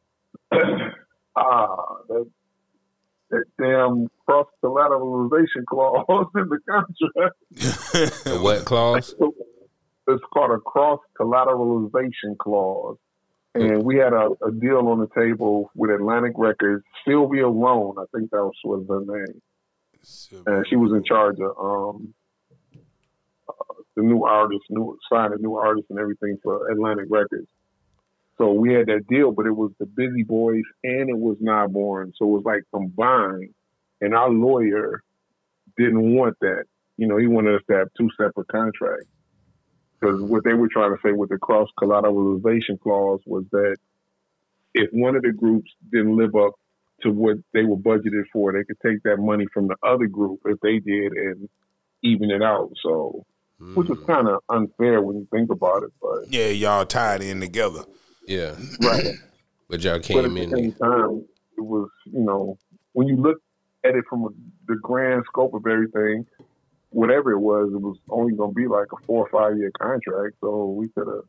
ah, that, that damn cross collateralization clause in the contract. The what clause? It's called a cross collateralization clause. And we had a, a deal on the table with Atlantic Records. Sylvia Roan, I think that was, was her name. And she was in charge of um, uh, the new artists, new signing new artists and everything for Atlantic Records. So we had that deal, but it was the Busy Boys and it was Nightborn. So it was like combined. And our lawyer didn't want that. You know, he wanted us to have two separate contracts. Because what they were trying to say with the cross collateralization clause was that if one of the groups didn't live up to what they were budgeted for, they could take that money from the other group if they did and even it out. So, mm. which was kind of unfair when you think about it. But yeah, y'all tied in together. Yeah, right. But y'all came but at in. the same time, it was, you know, when you look at it from a, the grand scope of everything, whatever it was, it was only going to be like a four or five year contract. So we could have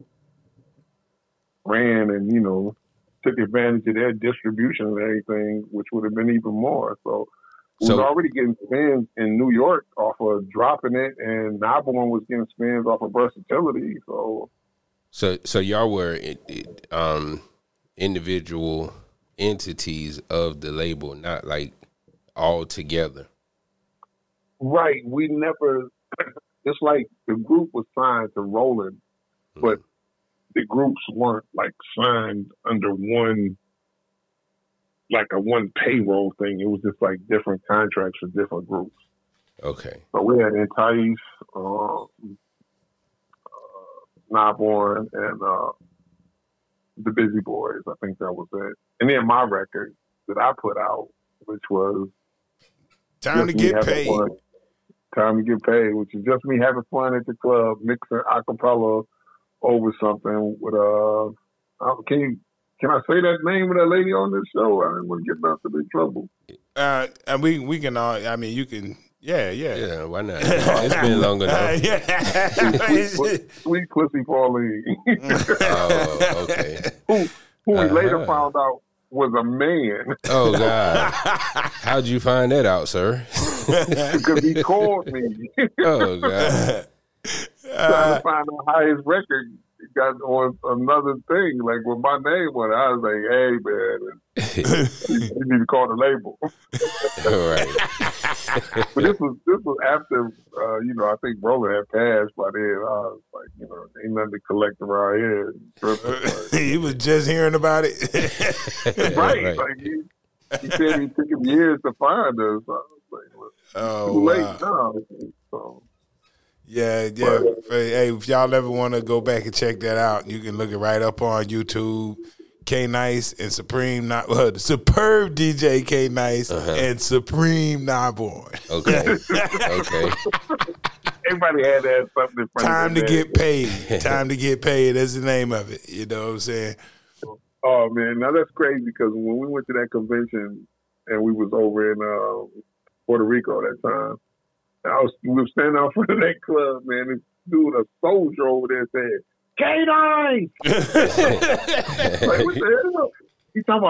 ran and, you know, took advantage of their distribution and everything, which would have been even more. So we so, was already getting spins in New York off of dropping it, and Nightborn was getting spins off of versatility. So, so, so y'all were um, individual entities of the label, not like all together. Right. We never, it's like the group was signed to Roland, but the groups weren't like signed under one, like a one payroll thing. It was just like different contracts for different groups. Okay. So we had Entice, uh, uh, Nightborn, and uh, the Busy Boys. I think that was it. And then my record that I put out, which was Time to Get Paid. Fun. Time to Get Paid, which is just me having fun at the club, mixing acapella over something with uh, uh can you can I say that name of that lady on this show? I didn't want to get nothing in trouble. Uh, and we we can all. I mean, you can. Yeah, yeah, yeah. Why not? It's been long enough. Uh, yeah. sweet, sweet, sweet pussy Pauline. Oh, okay. Who who uh-huh. we later found out was a man. Oh God! How'd you find that out, sir? Because he called me. Oh God! Trying to find out how his record got on another thing, like with my name on it. I was like, "Hey, man, you, you need to call the label." All right. But this was this was after, uh, you know, I think Roland had passed by then. I was like, you know, ain't nothing to collect around here. He was just hearing about it, right? right. Like he, he said he took him years to find us. I was like, well, oh, too late wow. now. So. Yeah, yeah. But, hey, if y'all ever want to go back and check that out, you can look it right up on YouTube. K Nice and Supreme, not well, the superb D J K Nice uh-huh. and Supreme Nightborn. Okay, okay. Everybody had to have something. Time to get paid. Time to get paid. That's the name of it. You know what I'm saying? Oh man, now that's crazy because when we went to that convention and we was over in uh, Puerto Rico that time. I was, we were standing out front of that club, man. This dude, a soldier over there, said, K nine! Like, what the hell? He talking about,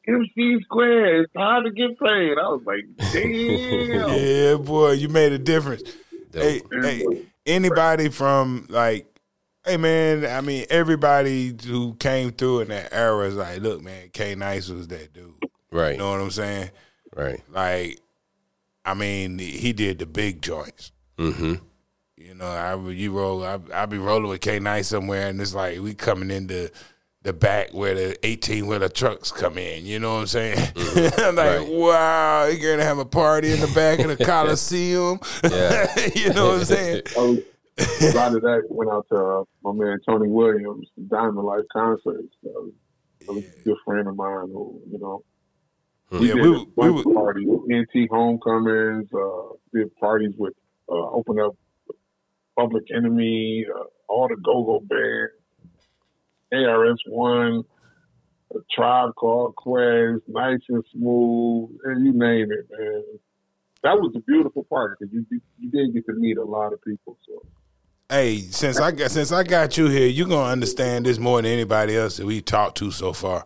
M C Square, it's time to get paid. I was like, damn. Yeah, boy, you made a difference. Hey, hey, anybody from like, hey man, I mean, everybody who came through in that era is like, look, man, K-Nice was that dude. Right. You know what I'm saying? Right. Like, I mean, he did the big joints. Mm-hmm. You know, I you roll, I I be rolling with K-Nice somewhere, and it's like we coming into the back where the eighteen wheeler trucks come in. You know what I'm saying? Mm-hmm. I'm like, right. Wow, you're gonna have a party in the back of the Coliseum. Yeah. You know what I'm saying? Oh, a lot of that went out to uh, my man Tony Williams, Diamond Life concerts. So, yeah. A good friend of mine who, you know, we yeah, did we, a bunch we, of parties, N T Homecomings, uh, did parties with, uh, open up Public Enemy, uh, all the Go-Go bands, A R S One, a Tribe Called Quest, Nice and Smooth, and you name it, man. That was the beautiful part because you you did get to meet a lot of people. So, hey, since I got since I got you here, you're gonna understand this more than anybody else that we talked to so far.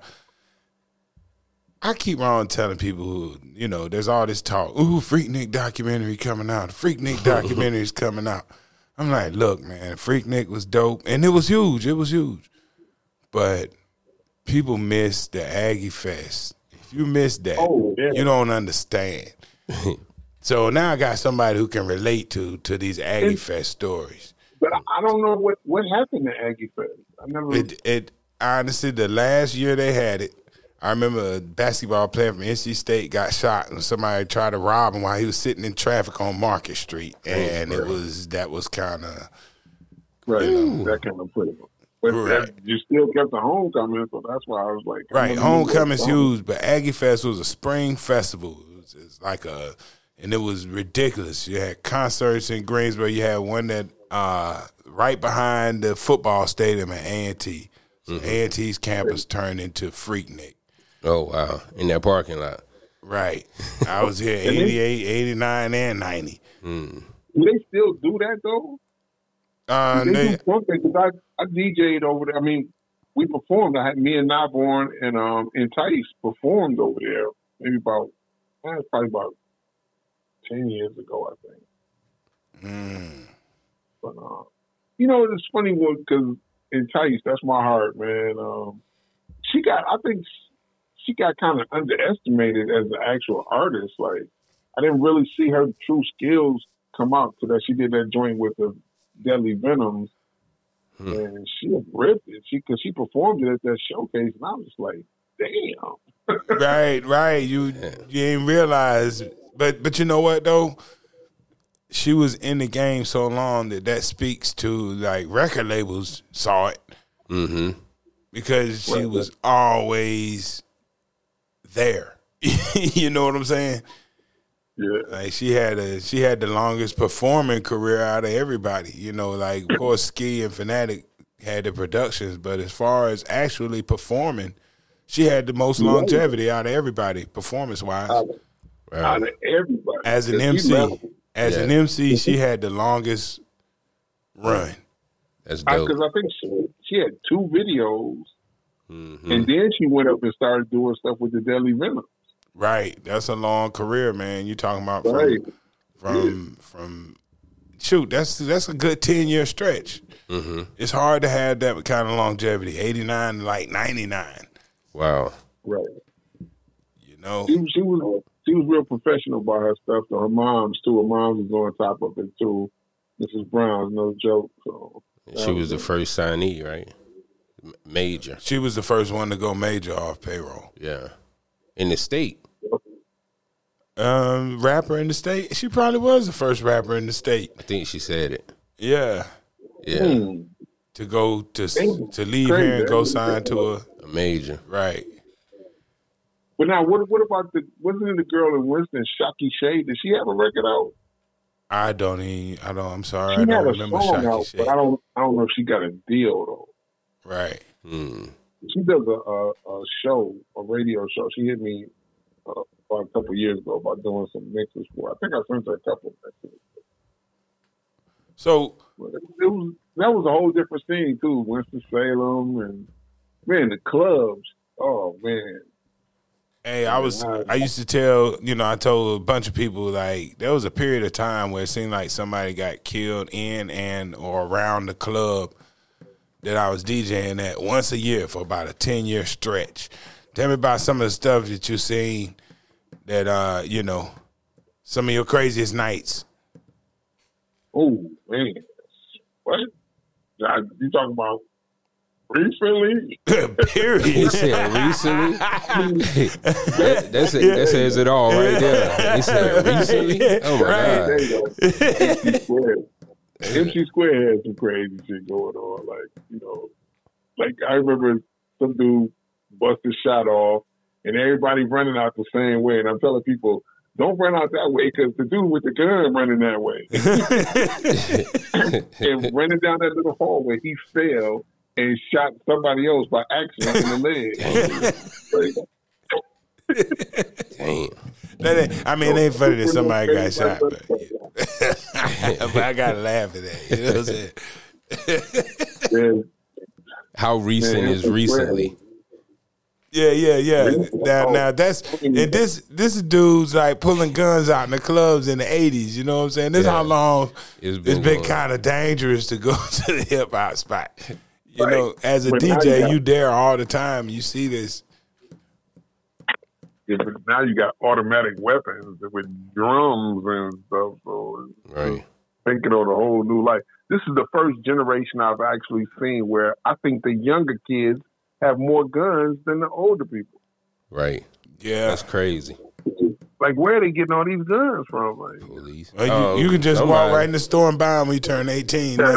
I keep on telling people who, you know, there's all this talk. Ooh, Freaknik documentary coming out. Freaknik documentary is coming out. I'm like, look, man, Freaknik was dope, and it was huge. It was huge. But people miss the Aggie Fest. If you miss that, oh, yeah. you don't understand. So now I got somebody who can relate to to these Aggie it's, Fest stories. But I don't know what, what happened to Aggie Fest. I never. It, it honestly, the last year they had it, I remember a basketball player from N C State got shot and somebody tried to rob him while he was sitting in traffic on Market Street, and it was that was kind of right. You know, that kind of put it. But right. that, you still kept the homecoming, so that's why I was like, right. Homecoming's huge, but Aggie Fest was a spring festival. It was, it was like a, and it was ridiculous. You had concerts in Greensboro. You had one that uh, right behind the football stadium at A and T. So mm-hmm. A and T's campus turned into Freaknik. Oh, wow. In that parking lot. Right. I was here eighty-eight, eighty-nine, and ninety. Mm. Do they still do that, though? Uh, they they, do something, because I, I D J'd over there. I mean, we performed. I had me and Nyborn and um and Tice performed over there maybe about, eh, probably about ten years ago, I think. Mm. But, uh, you know, it's funny because in Tice, that's my heart, man. Um, she got, I think, she got kind of underestimated as an actual artist. Like, I didn't really see her true skills come out to that. She did that joint with the Deadly Venoms, hmm. and she ripped it. She because she performed it at that showcase, and I was like, damn. right, right. You you didn't realize, but but you know what though? She was in the game so long that that speaks to like record labels saw it mm-hmm. because she right. was always there. You know what I'm saying? Yeah. Like she had a she had the longest performing career out of everybody. You know, like of course Ski and Fanatic had the productions, but as far as actually performing, she had the most longevity out of everybody, performance wise. Out, right. out of everybody. As an M C, as yeah. an M C, she had the longest run. That's dope. Because I, I think she, she had two videos, mm-hmm. and then she went up and started doing stuff with the Deadly Venom. Right, that's a long career, man. You talking about from right. from yeah. from shoot? That's that's a good ten year stretch. Mm-hmm. It's hard to have that kind of longevity. eighty nine to like ninety nine. Wow. Right. You know, she, she was she was real professional about her stuff. So her mom's too. Her mom was on top of it too. Missus Brown's no joke. So she was, was the first signee, right? Major. She was the first one to go major off payroll. Yeah. In the state. Um, rapper in the state. She probably was the first rapper in the state. I think she said it. Yeah. Yeah. Mm. To go to to leave Crazy. here and go sign to a, a major. Right. But now, what what about the wasn't it the girl in Winston, Shocky Shade? Did she have a record out? I don't even. I don't. I'm sorry. She I don't had a remember song Shocky out, Shade. but I don't. I don't know if she got a deal though. Right. Hmm. She does a, a, a show, a radio show. She hit me uh, about a couple of years ago about doing some mixes for her. I think I sent her a couple of mixes. So it, it was that was a whole different scene too. Winston Salem and man, the clubs. Oh man, Hey, I was I used to tell, you know, I told a bunch of people, like, there was a period of time where it seemed like somebody got killed in and or around the club that I was DJing at once a year for about a ten-year stretch. Tell me about some of the stuff that you seen that, uh, you know, some of your craziest nights. Oh, man. What? You talking about recently? Period. He said recently. that, that's it, that says it all right there. He said recently. Oh my Right. god. There you go. M C Square. M C Square had some crazy shit going on. Like, you know, like I remember some dude bust his shot off and everybody running out the same way. And I'm telling people, don't run out that way because the dude with the gun running that way. And running down that little hallway, he fell and shot somebody else by accident in the leg. Damn. That ain't, I mean, it ain't funny that somebody got shot, but, but I gotta laugh at that. You know what I'm saying? How recent is recently? Yeah, yeah, yeah. Now, now that's and this this dude's like pulling guns out in the clubs in the eighties. You know what I'm saying? This is Yeah. how long It's it's been been, going. kind of dangerous to go to the hip hop spot. You Right. know, as a But now D J, you got- you there all the time. You see this. Yeah, but now you got automatic weapons with drums and stuff. So it's Right. thinking on a whole new life. This is the first generation I've actually seen where I think the younger kids have more guns than the older people. Right. Yeah, That's crazy. Like, where are they getting all these guns from? Like, Police. Well, you, Oh, you can just walk somebody- right in the store and buy them when you turn eighteen. Now.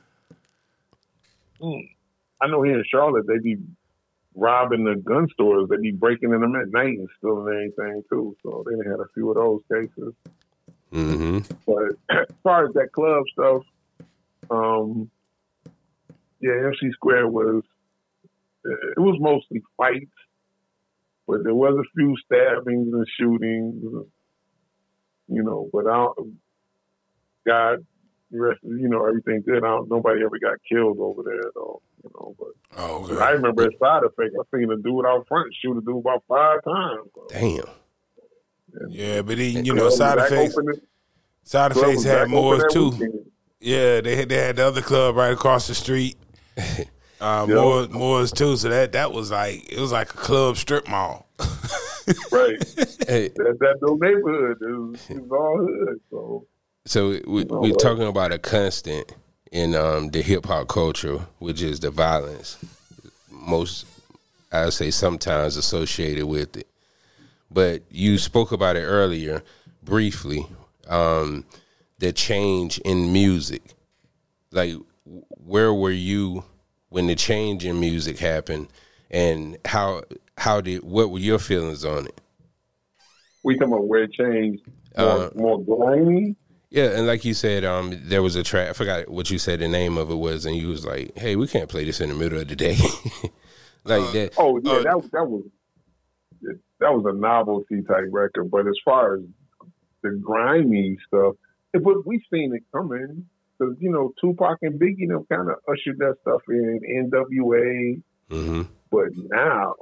Mm. I know here in Charlotte, they be robbing the gun stores. They be breaking in them at night and stealing anything, too. So they had a few of those cases. Mm-hmm. But as far as that club stuff, um, yeah, M C Square was, it was mostly fights, but there was a few stabbings and shootings, you know, but I don't, God, the rest of, you know, everything good. I don't, nobody ever got killed over there, though, you know, but Oh, I okay. remember a side effect. I seen a dude out front shoot a dude about five times. Damn. Yeah, but then, you Club know, was side back effects. open- Side club effects was had back more open that too. weekend. Yeah, they had, they had the other club right across the street. Uh, Yeah. Moores, Moores too. So that that was like it was like a club strip mall. Right. Hey, That's that no neighborhood. It was, it was all hood. So so we, we're talking about a constant in um, the hip hop culture, which is the violence. Most, I would say, sometimes associated with it. But you spoke about it earlier, briefly. Um, the change in music, like where were you when the change in music happened, and how how did what were your feelings on it? we talking about where it changed more, Uh, more grimy. Yeah, and like you said, um, there was a track. I forgot what you said the name of it was, and you was like, "Hey, we can't play this in the middle of the day." like that. Oh yeah, uh, that that was that was a novelty type record. But as far as the grimy stuff, but we seen it coming because you know Tupac and Biggie them kind of ushered that stuff in. N W A, Mm-hmm. but now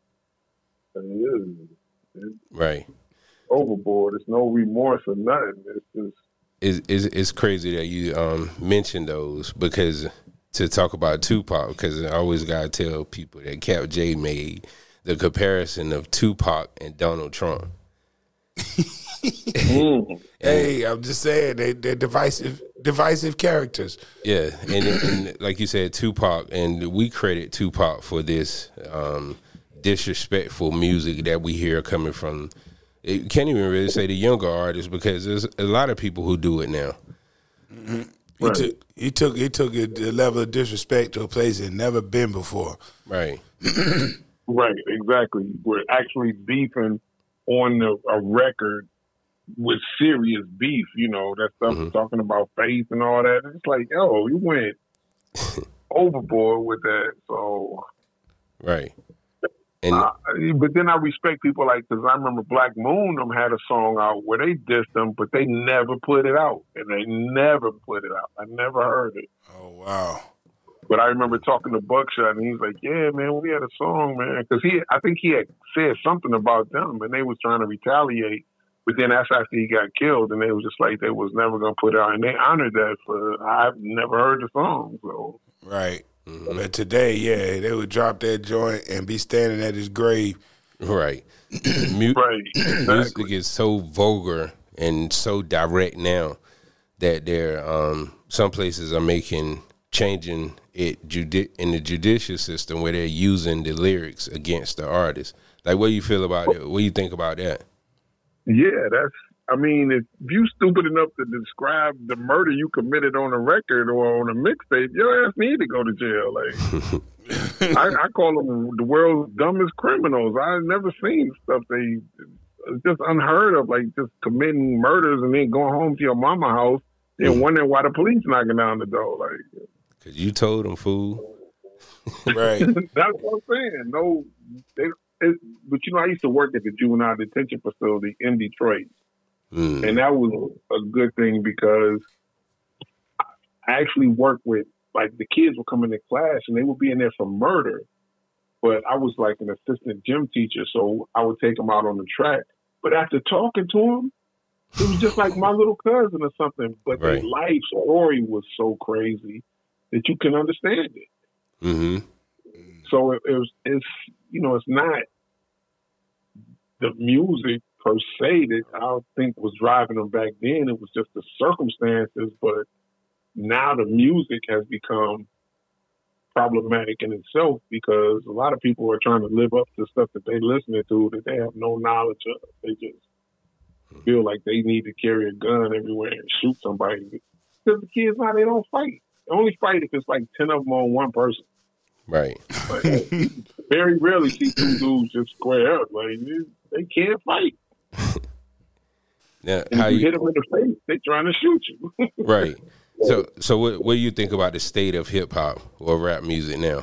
it's, it's Right. overboard. It's no remorse or nothing. It's just It's, it's, it's crazy that you um, mentioned those because to talk about Tupac, because I always got to tell people that Cap J made the comparison of Tupac and Donald Trump. mm. Hey, I'm just saying they they're divisive divisive characters. Yeah, and, and like you said, Tupac, and we credit Tupac for this um, disrespectful music that we hear coming from. You can't even really say the younger artists because there's a lot of people who do it now. Mm-hmm. He Right. took he took he took a, a level of disrespect to a place it never been before. Right. Right, exactly. We're actually beefing on the, a record with serious beef, you know, that stuff Mhm. talking about faith and all that. It's like, yo, you went overboard with that. So, Right. And uh, but then I respect people like, because I remember Black Moon them had a song out where they dissed them, but they never put it out. And they never put it out. I never heard it. Oh wow. But I remember talking to Buckshot, and he was like, "Yeah, man, we had a song, man," because he, I think he had said something about them, and they was trying to retaliate. But then that's after he got killed, and they was just like they was never gonna put it out, and they honored that. For I've never heard the song, so right. Mm-hmm. But today, yeah, they would drop that joint and be standing at his grave. Right. Mu- right. Exactly. Music is so vulgar and so direct now that there, um, some places are making changing it judi- in the judicial system where they're using the lyrics against the artist. Like, what do you feel about it? What do you think about that? Yeah, that's, I mean, if you stupid enough to describe the murder you committed on a record or on a mixtape, your ass need to go to jail. Like, I, I call them the world's dumbest criminals. I've never seen stuff they, it's just unheard of, like just committing murders and then going home to your mama house and wondering why the police knocking down the door. Like, because you told them, fool. Right. That's what I'm saying. No, they, it, but you know, I used to work at the juvenile detention facility in Detroit. Mm. And that was a good thing because I actually worked with, like, the kids would come into class and they would be in there for murder. But I was like an assistant gym teacher, so I would take them out on the track. But after talking to them, it was just like my little cousin or something. But right. Their life story was so crazy that you can understand it. Mm-hmm. So it, it was, it's, you know, it's not the music per se that I think was driving them back then. It was just the circumstances. But now the music has become problematic in itself because a lot of people are trying to live up to stuff that they're listening to that they have no knowledge of. They just feel like they need to carry a gun everywhere and shoot somebody. Because the kids now, they don't fight. They only fight if it's like ten of them on one person. Right. But very rarely see two dudes just square up. Like, they can't fight. Now, and how if you, you hit them in the face, they're trying to shoot you. Right. So, so what, what do you think about the state of hip hop or rap music now?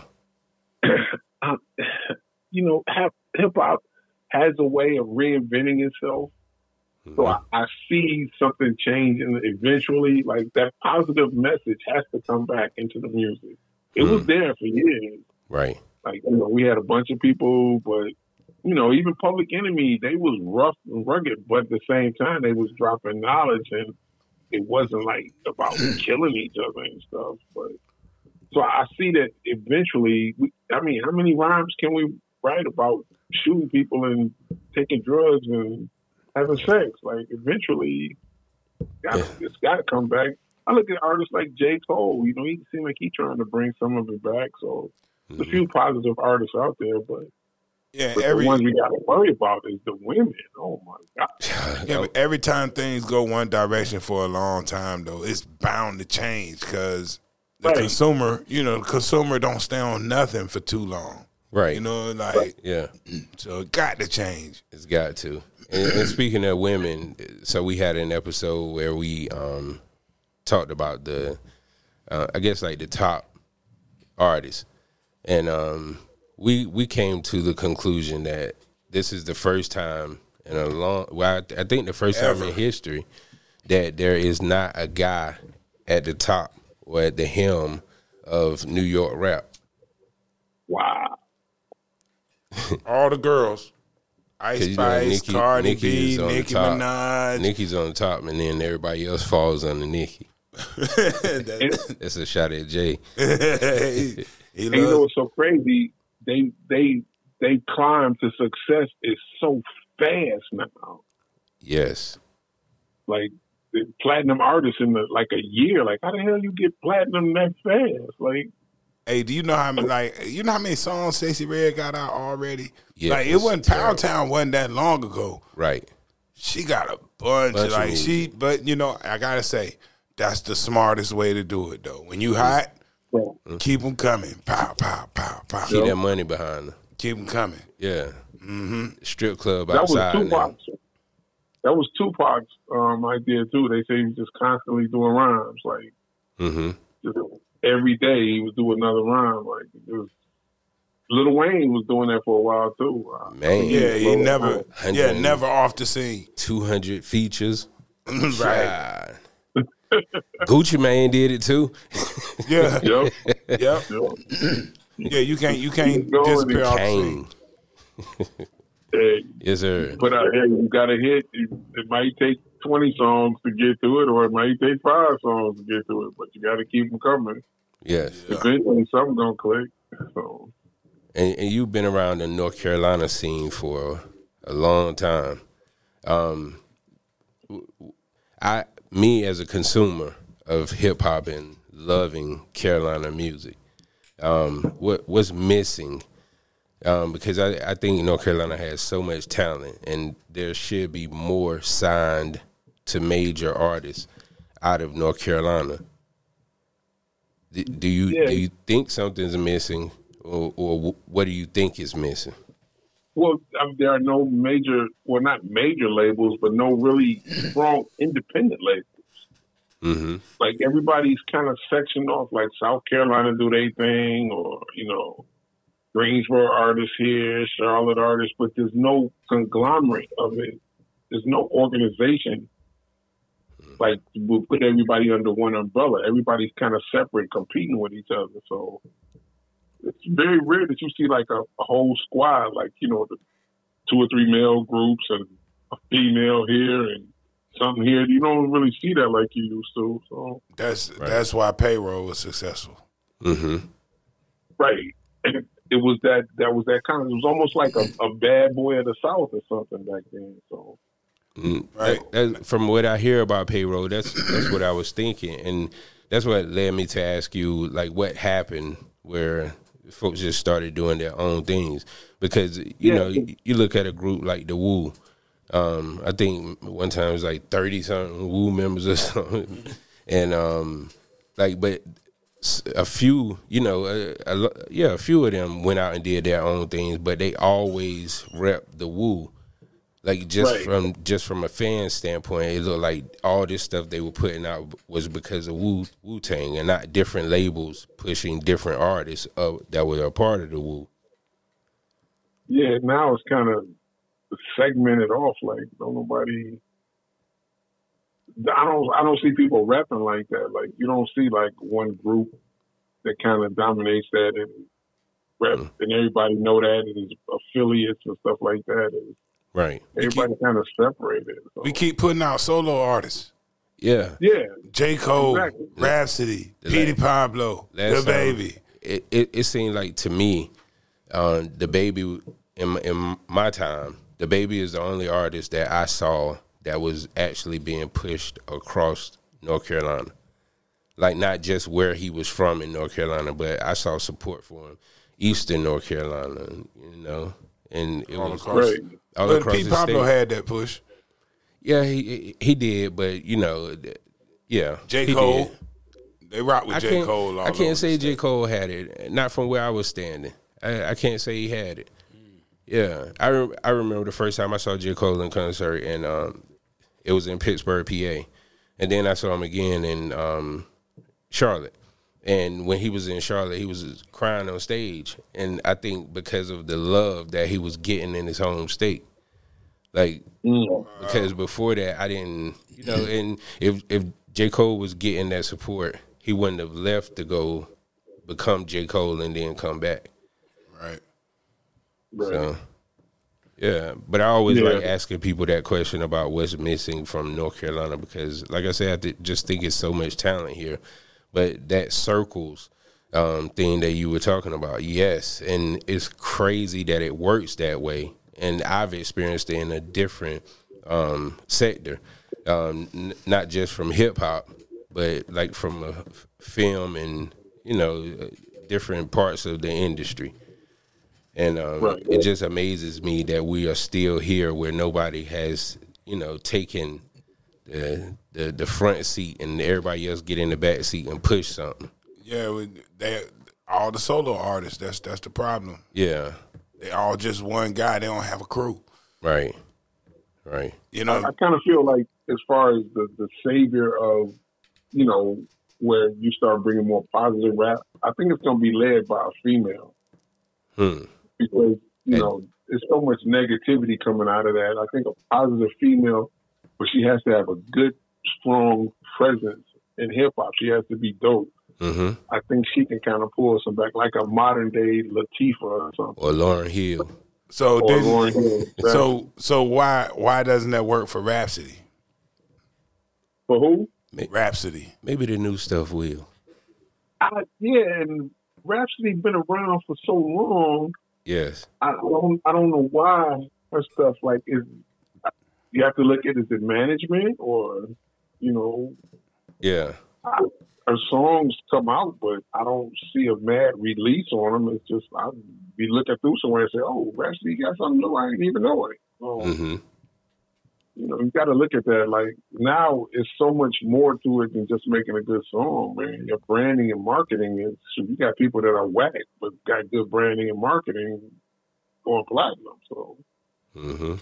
um, you know, hip hop has a way of reinventing itself. Mm-hmm. So I, I see something changing eventually. Like, that positive message has to come back into the music. It mm. was there for years. Right. Like, you know, we had a bunch of people, but, you know, even Public Enemy, they was rough and rugged, but at the same time, they was dropping knowledge, and it wasn't like about killing each other and stuff. But so I see that eventually, we, I mean, how many rhymes can we write about shooting people and taking drugs and having sex? Like, eventually, gotta, yeah. it's got to come back. I look at artists like J. Cole. You know, he seems like he's trying to bring some of it back. So mm-hmm. there's a few positive artists out there, but, yeah, but every, the ones we got to worry about is the women. Oh, my God. Yeah, but every time things go one direction for a long time, though, it's bound to change because the right. consumer, you know, the consumer don't stay on nothing for too long. Right. You know, like, right. yeah. So it got to change. It's got to. And, and speaking of women, so we had an episode where we um, – talked about the, uh, I guess like the top artists, and um, we we came to the conclusion that this is the first time in a long, well, I, I think the first Ever. time in history that there is not a guy at the top or at the helm of New York rap. Wow! All the girls. Ice Spice, Nicki, Cardi Nicki B, Nicki Minaj. Nicki's on the top, and then everybody else falls under Nicki. That's a shot at Jay. he, he and you know what's so crazy? They they they climb to success is so fast now. Yes. Like the platinum artists in the, like a year. Like, how the hell you get platinum that fast? Like, hey, do you know how many like you know how many songs Stacey Red got out already? Yeah, like it wasn't Pound Town wasn't that long ago. Right. She got a bunch, bunch of like of she but you know, I gotta say, that's the smartest way to do it though. When you hot, mm-hmm. keep them coming. Pow, pow, pow, pow. Keep that money behind them. Keep them coming. Yeah. Mm-hmm. Strip club that outside. Was Tupac. That was Tupac's um, idea too. They say he was just constantly doing rhymes. Like mm-hmm. just every day he would do another rhyme. Like it was Lil Wayne was doing that for a while too. Man, yeah, he never, yeah, never off the scene. Two hundred features, right? Gucci Mane did it too. Yeah, yep. Yep. Yeah, you can't you can't disappear off the scene. Hey, yes, sir. Put out here, you got a hit. It might take twenty songs to get to it, or it might take five songs to get to it, but you got to keep them coming. Yes. Eventually, something's gonna click. So. And, and you've been around the North Carolina scene for a long time. Um, I, me as a consumer of hip hop and loving Carolina music, um, what what's missing? Um, because I, I think North Carolina has so much talent, and there should be more signed to major artists out of North Carolina. Do, do you yeah. do you think something's missing, or, or what do you think is missing? Well, I mean, there are no major, well, not major labels, but no really strong independent labels. Mm-hmm. Like everybody's kind of sectioned off. Like South Carolina do their thing, or you know. Greensboro artists here, Charlotte artists, but there's no conglomerate of it. There's no organization. Like, we'll put everybody under one umbrella. Everybody's kind of separate, competing with each other. So it's very rare that you see like a, a whole squad, like, you know, the two or three male groups and a female here and something here. You don't really see that like you used to. So that's right. That's why Payroll was successful. Mm-hmm. Right. And it, It was that that was that kind of it was almost like a, a bad boy of the South or something back then. So, mm, right. that, that, from what I hear about Payroll, that's that's what I was thinking, and that's what led me to ask you, like, what happened where folks just started doing their own things? Because you yeah. know, you, you look at a group like the Wu. Um, I think one time it was like thirty something Wu members or something, and um, like, but. A few, you know, a, a, yeah, a few of them went out and did their own things, but they always rep the Wu. Like just right. from just from a fan standpoint, it looked like all this stuff they were putting out was because of Wu Wu Tang and not different labels pushing different artists uh, that were a part of the Wu. Yeah, now it's kind of segmented off. Like don't nobody. I don't. I don't see people rapping like that. Like you don't see like one group that kind of dominates that and rap, mm. and everybody know that and affiliates and stuff like that. And right. Everybody kind of separated. So. We keep putting out solo artists. Yeah. Yeah. J. Cole, exactly. Rhapsody, the Petey Pablo, the Baby. It, it it seemed like to me, uh, the Baby in in my time, the Baby is the only artist that I saw that was actually being pushed across North Carolina. Like, not just where he was from in North Carolina, but I saw support for him. Eastern North Carolina, you know, and it all was across, right. all but across Pete the Pablo state. Had that push. Yeah, he he did, but, you know, yeah. J. Cole. Did. They rock with I J. Cole. All I can't say J. Cole had it, not from where I was standing. I, I can't say he had it. Mm. Yeah, I, re- I remember the first time I saw J. Cole in concert, and um, it was in Pittsburgh, P A. And then I saw him again in um, Charlotte. And when he was in Charlotte, he was crying on stage. And I think because of the love that he was getting in his home state. Like, mm. because before that, I didn't, you know, and if, if J. Cole was getting that support, he wouldn't have left to go become J. Cole and then come back. Right. Right. So. Yeah, but I always yeah. like asking people that question about what's missing from North Carolina because, like I said, I th- just think it's so much talent here. But that circles um, thing that you were talking about, yes, and it's crazy that it works that way. And I've experienced it in a different um, sector, um, n- not just from hip hop, but like from a f- film and you know different parts of the industry. And um, right. it just amazes me that we are still here where nobody has, you know, taken the, the the front seat and everybody else get in the back seat and push something. Yeah, they all the solo artists. That's that's the problem. Yeah, they all just one guy. They don't have a crew. Right, right. You know, I, I kind of feel like as far as the, the savior of, you know, where you start bringing more positive rap, I think it's going to be led by a female. Hmm. Because, you know, there's so much negativity coming out of that. I think a positive female, but she has to have a good, strong presence in hip hop. She has to be dope. Mm-hmm. I think she can kind of pull some back, like a modern day Latifah or something, or Lauryn Hill. So or Lauryn Hill. so so why why doesn't that work for Rhapsody? For who? Rhapsody. Maybe the new stuff will. I, yeah, and Rhapsody's been around for so long. Yes. I don't I don't know why her stuff like is. You have to look at, is it management or, you know? Yeah. I, her songs come out, but I don't see a mad release on them. It's just I'll be looking through somewhere and say, "Oh, Rhapsody got something new. I didn't even know it." So, Mm-hmm. you know, you got to look at that. Like now, it's so much more to it than just making a good song, man. Your branding and marketing is. You got people that are whack, but got good branding and marketing going platinum. So. Mm-hmm.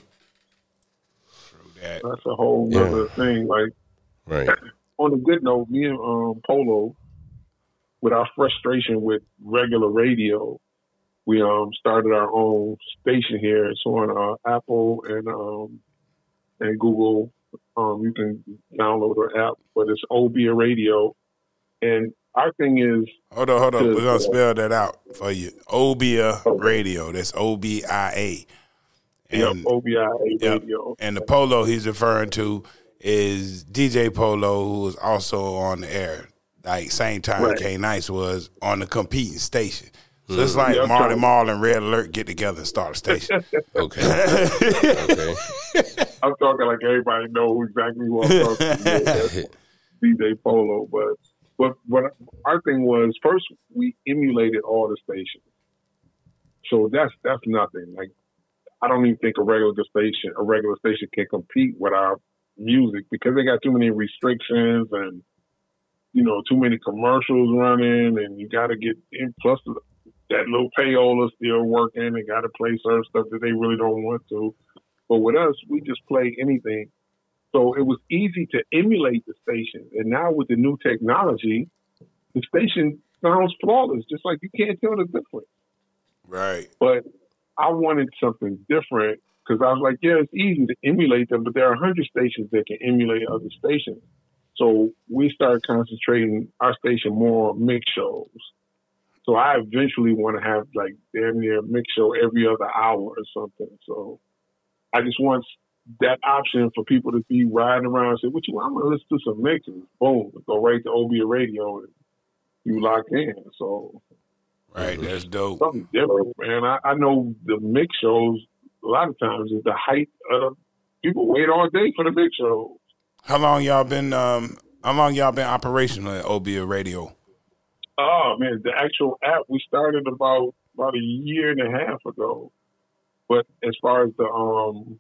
That. That's a whole other yeah. thing. Like, right. On a good note, me and um, Polo, with our frustration with regular radio, we um started our own station here. It's on uh, Apple and um and Google. Um, you can download our app, but it's Obia Radio. And our thing is, hold on, hold on, we're gonna uh, spell that out for you. Obia okay. Radio. That's O B I A. And, yep, O B I A yep. Radio. And the Polo he's referring to is D J Polo, who was also on the air, like same time right. K Nice was on the competing station. So mm. it's like yep, Marley Marl and Red Alert get together and start a station. Okay. okay. I'm talking like everybody knows exactly who I'm talking about. D J Polo. But, but what our thing was, first we emulated all the stations. So that's that's nothing. Like, I don't even think a regular station, a regular station can compete with our music because they got too many restrictions and, you know, too many commercials running, and you got to get in. Plus, that little payola still working. They got to play certain stuff that they really don't want to. But with us, we just play anything. So it was easy to emulate the station. And now with the new technology, the station sounds flawless, just like you can't tell the difference. Right. But I wanted something different because I was like, yeah, it's easy to emulate them, but there are one hundred stations that can emulate other stations. So we started concentrating our station more on mix shows. So I eventually want to have like damn near a mix show every other hour or something. So I just want that option for people to be riding around and say, what you want? I'm going to listen to some mixes. Boom, go right to Obia Radio and you lock in. So. Right, that's dope. Something different, man. I, I know the mix shows, a lot of times, is the height of people wait all day for the mix shows. How long y'all been, um, how long y'all been operational at Obia Radio? Oh, man, the actual app, we started about, about a year and a half ago. But as far as the um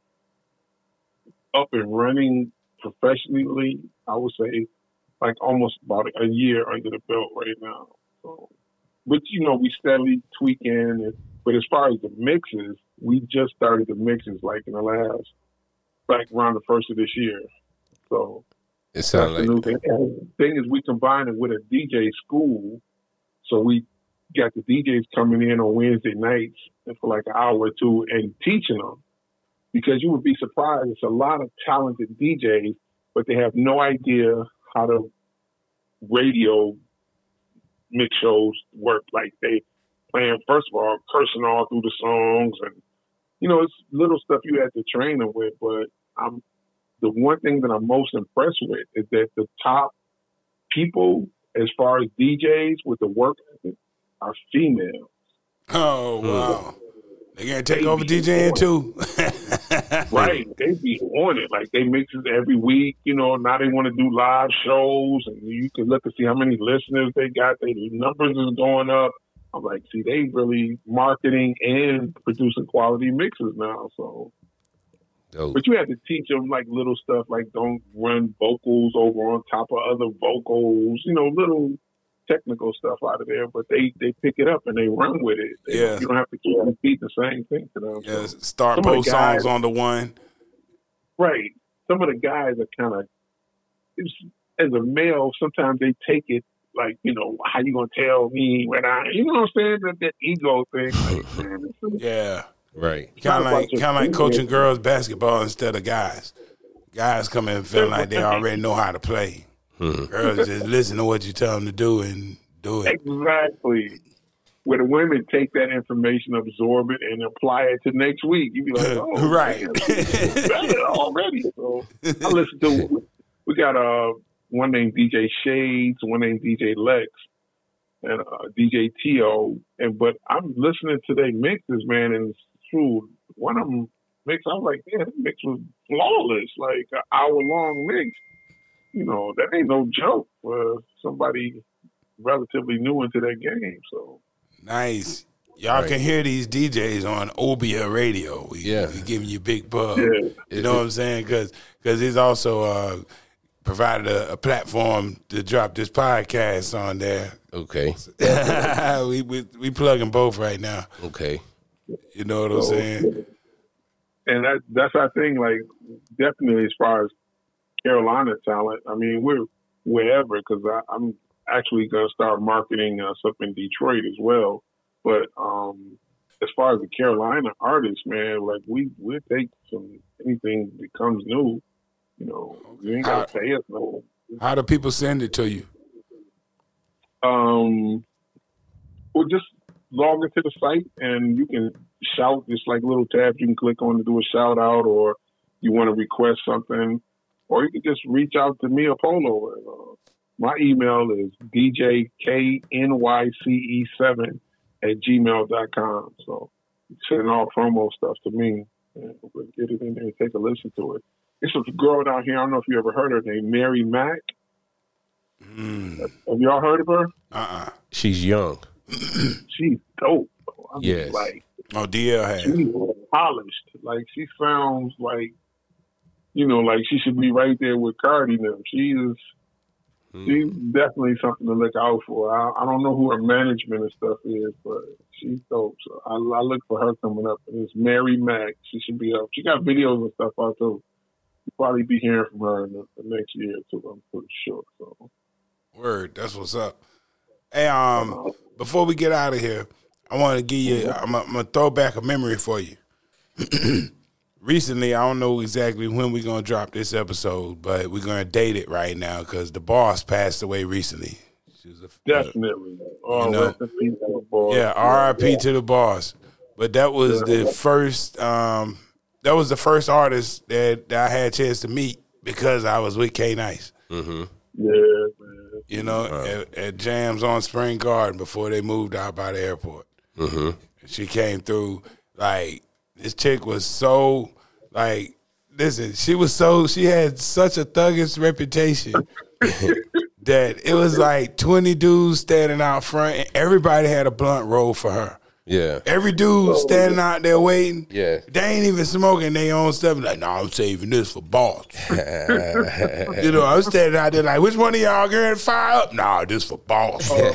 up and running professionally, I would say like almost about a year under the belt right now. So. But, you know, we steadily tweaking. And, but as far as the mixes, we just started the mixes like in the last, like around the first of this year. So it sounds like the new thing. And the thing is, we combined it with a D J school. So we got the D Js coming in on Wednesday nights for like an hour or two and teaching them. Because you would be surprised, it's a lot of talented D Js, but they have no idea how to radio mix shows work. Like they playing, first of all, cursing all through the songs, and you know, it's little stuff you have to train them with. But I'm the one thing that I'm most impressed with is that the top people, as far as D Js with the work ethic, are females. Oh wow! They gonna take they over DJing too. Right, they be on it. Like they mix it every week. You know, now they want to do live shows, and you can look and see how many listeners they got. Their numbers is going up. I'm like, see, they really marketing and producing quality mixes now. So, Dope. But you have to teach them like little stuff, like don't run vocals over on top of other vocals. You know, little technical stuff out of there, but they, they pick it up and they run with it. They, yeah. You don't have to keep repeat the same thing to them. Yeah, so start both songs on the one. Right. Some of the guys are kind of, as a male, sometimes they take it like, you know, how you going to tell me when I, you know what I'm saying? That, that ego thing. Like, man, yeah. Right. Kind of like, kind of like coaching girls basketball instead of guys. Guys come in feeling like they already know how to play. Mm-hmm. Girls just listen to what you tell them to do and Do it. Exactly. Where the women take that information, absorb it, and apply it to next week. You be like, oh, right. Man, better already. So I listen to, we got uh, one named D J Shades, one named D J Lex, and uh, D J T O. And, but I'm listening to their mixes, man, and it's true. One of them mix, I was like, yeah, that mix was flawless, like an hour long mix. You know, that ain't no joke for somebody relatively new into that game. So nice. Y'all right. can hear these D Js on Obia Radio. We, yeah. we giving you big pub. Yeah. You know what I'm saying? Because because he's also uh, provided a, a platform to drop this podcast on there. Okay. we, we we plugging both right now. Okay. You know what I'm so, saying? And that that's our thing. Like definitely as far as Carolina talent, I mean we're wherever because I'm actually going to start marketing us up in Detroit as well. But um, as far as the Carolina artists, man, like we we take some anything that comes new. You know, you ain't got to pay us no. How do people send it to you? Um, well, just log into the site and you can shout. Just like little tabs you can click on to do a shout out, or you want to request something, or you can just reach out to me or Polo. Uh, my email is d j k n y c e seven at gmail dot com. So send all promo stuff to me and we'll get it in there and take a listen to it. It's a girl down here, I don't know if you ever heard her name, Mary Mack. Mm. Have y'all heard of her? Uh-uh. She's young. She's dope. I mean, yes. Like, oh, D L has. She's polished. Like, she sounds like, you know, like she should be right there with Cardi now. She is She's definitely something to look out for. I, I don't know who her management and stuff is, but she's dope. So I, I look for her coming up. And it's Mary Mack. She should be up. She got videos and stuff out too. You'll probably be hearing from her in the, the next year or two, I'm pretty sure. So, word, that's what's up. Hey, um, before we get out of here, I want to give you. I'm gonna throw back a memory for you. Recently, I don't know exactly when we're going to drop this episode, but we're going to date it right now because the boss passed away recently. She was a, Definitely. Oh, you know, rest in peace to the boss. Yeah, R I P yeah. to the boss. But that was yeah. the first um, that was the first artist that, that I had a chance to meet because I was with K-Nice. Mm-hmm. Yeah, man. You know, wow. at, at Jams on Spring Garden before they moved out by the airport. Mm-hmm. She came through like, this chick was so, like, listen, she was so, she had such a thuggish reputation that it was like twenty dudes standing out front and everybody had a blunt roll for her. Yeah. Every dude standing out there waiting. Yeah. They ain't even smoking their own stuff. Like, no, I'm saving this for boss. You know, I'm standing out there like, which one of y'all going to fire up? Nah, this for boss. Uh,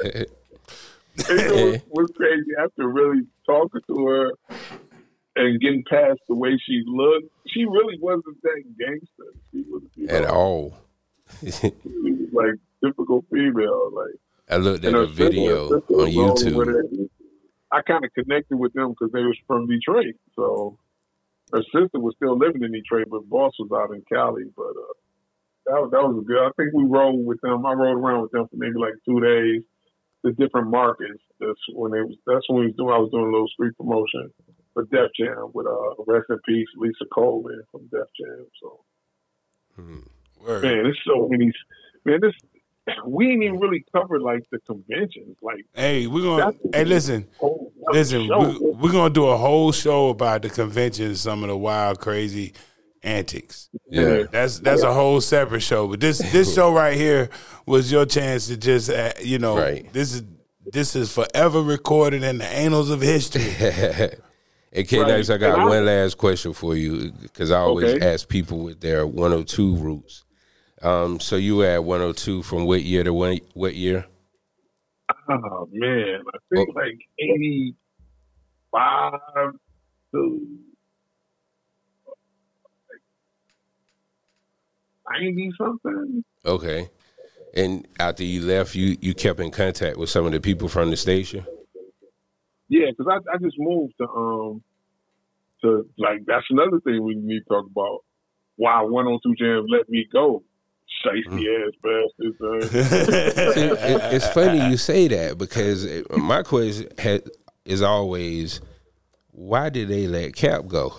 you know what's crazy? After really talking to her, and getting past the way she looked, she really wasn't that gangster. She was, you know, at all. She was like typical female. Like I looked at a video sister, on YouTube. I kind of connected with them because they was from Detroit. So her sister was still living in Detroit, but boss was out in Cali. But uh, that was that was good. I think we rolled with them. I rode around with them for maybe like two days. The different markets. That's when they was. That's when we was doing. I was doing a little street promotion for Def Jam with uh, rest in peace Lisa Coleman from Def Jam. So, hmm. man, there's so many. Man, this we ain't even really covered like the conventions. Like, hey, we're gonna. Hey, listen, listen, we, we're gonna do a whole show about the conventions, some of the wild, crazy antics. Yeah, that's that's yeah. a whole separate show. But this this show right here was your chance to just, uh, you know, right. this is this is forever recorded in the annals of history. Hey, K-Nice, right. I got one last question for you because I always okay. ask people with their one oh two roots. Um, so you were at one oh two from what year to what, what year? Oh, man. I think oh. like eighty-five to ninety-something. Okay. And after you left, you, you kept in contact with some of the people from the station? Yeah, because I, I just moved to, um, to like, that's another thing we need to talk about. Why one oh two Jams let me go. Shiesty ass bastards. See, it, it's funny you say that because it, my question has, is always, why did they let Cap go?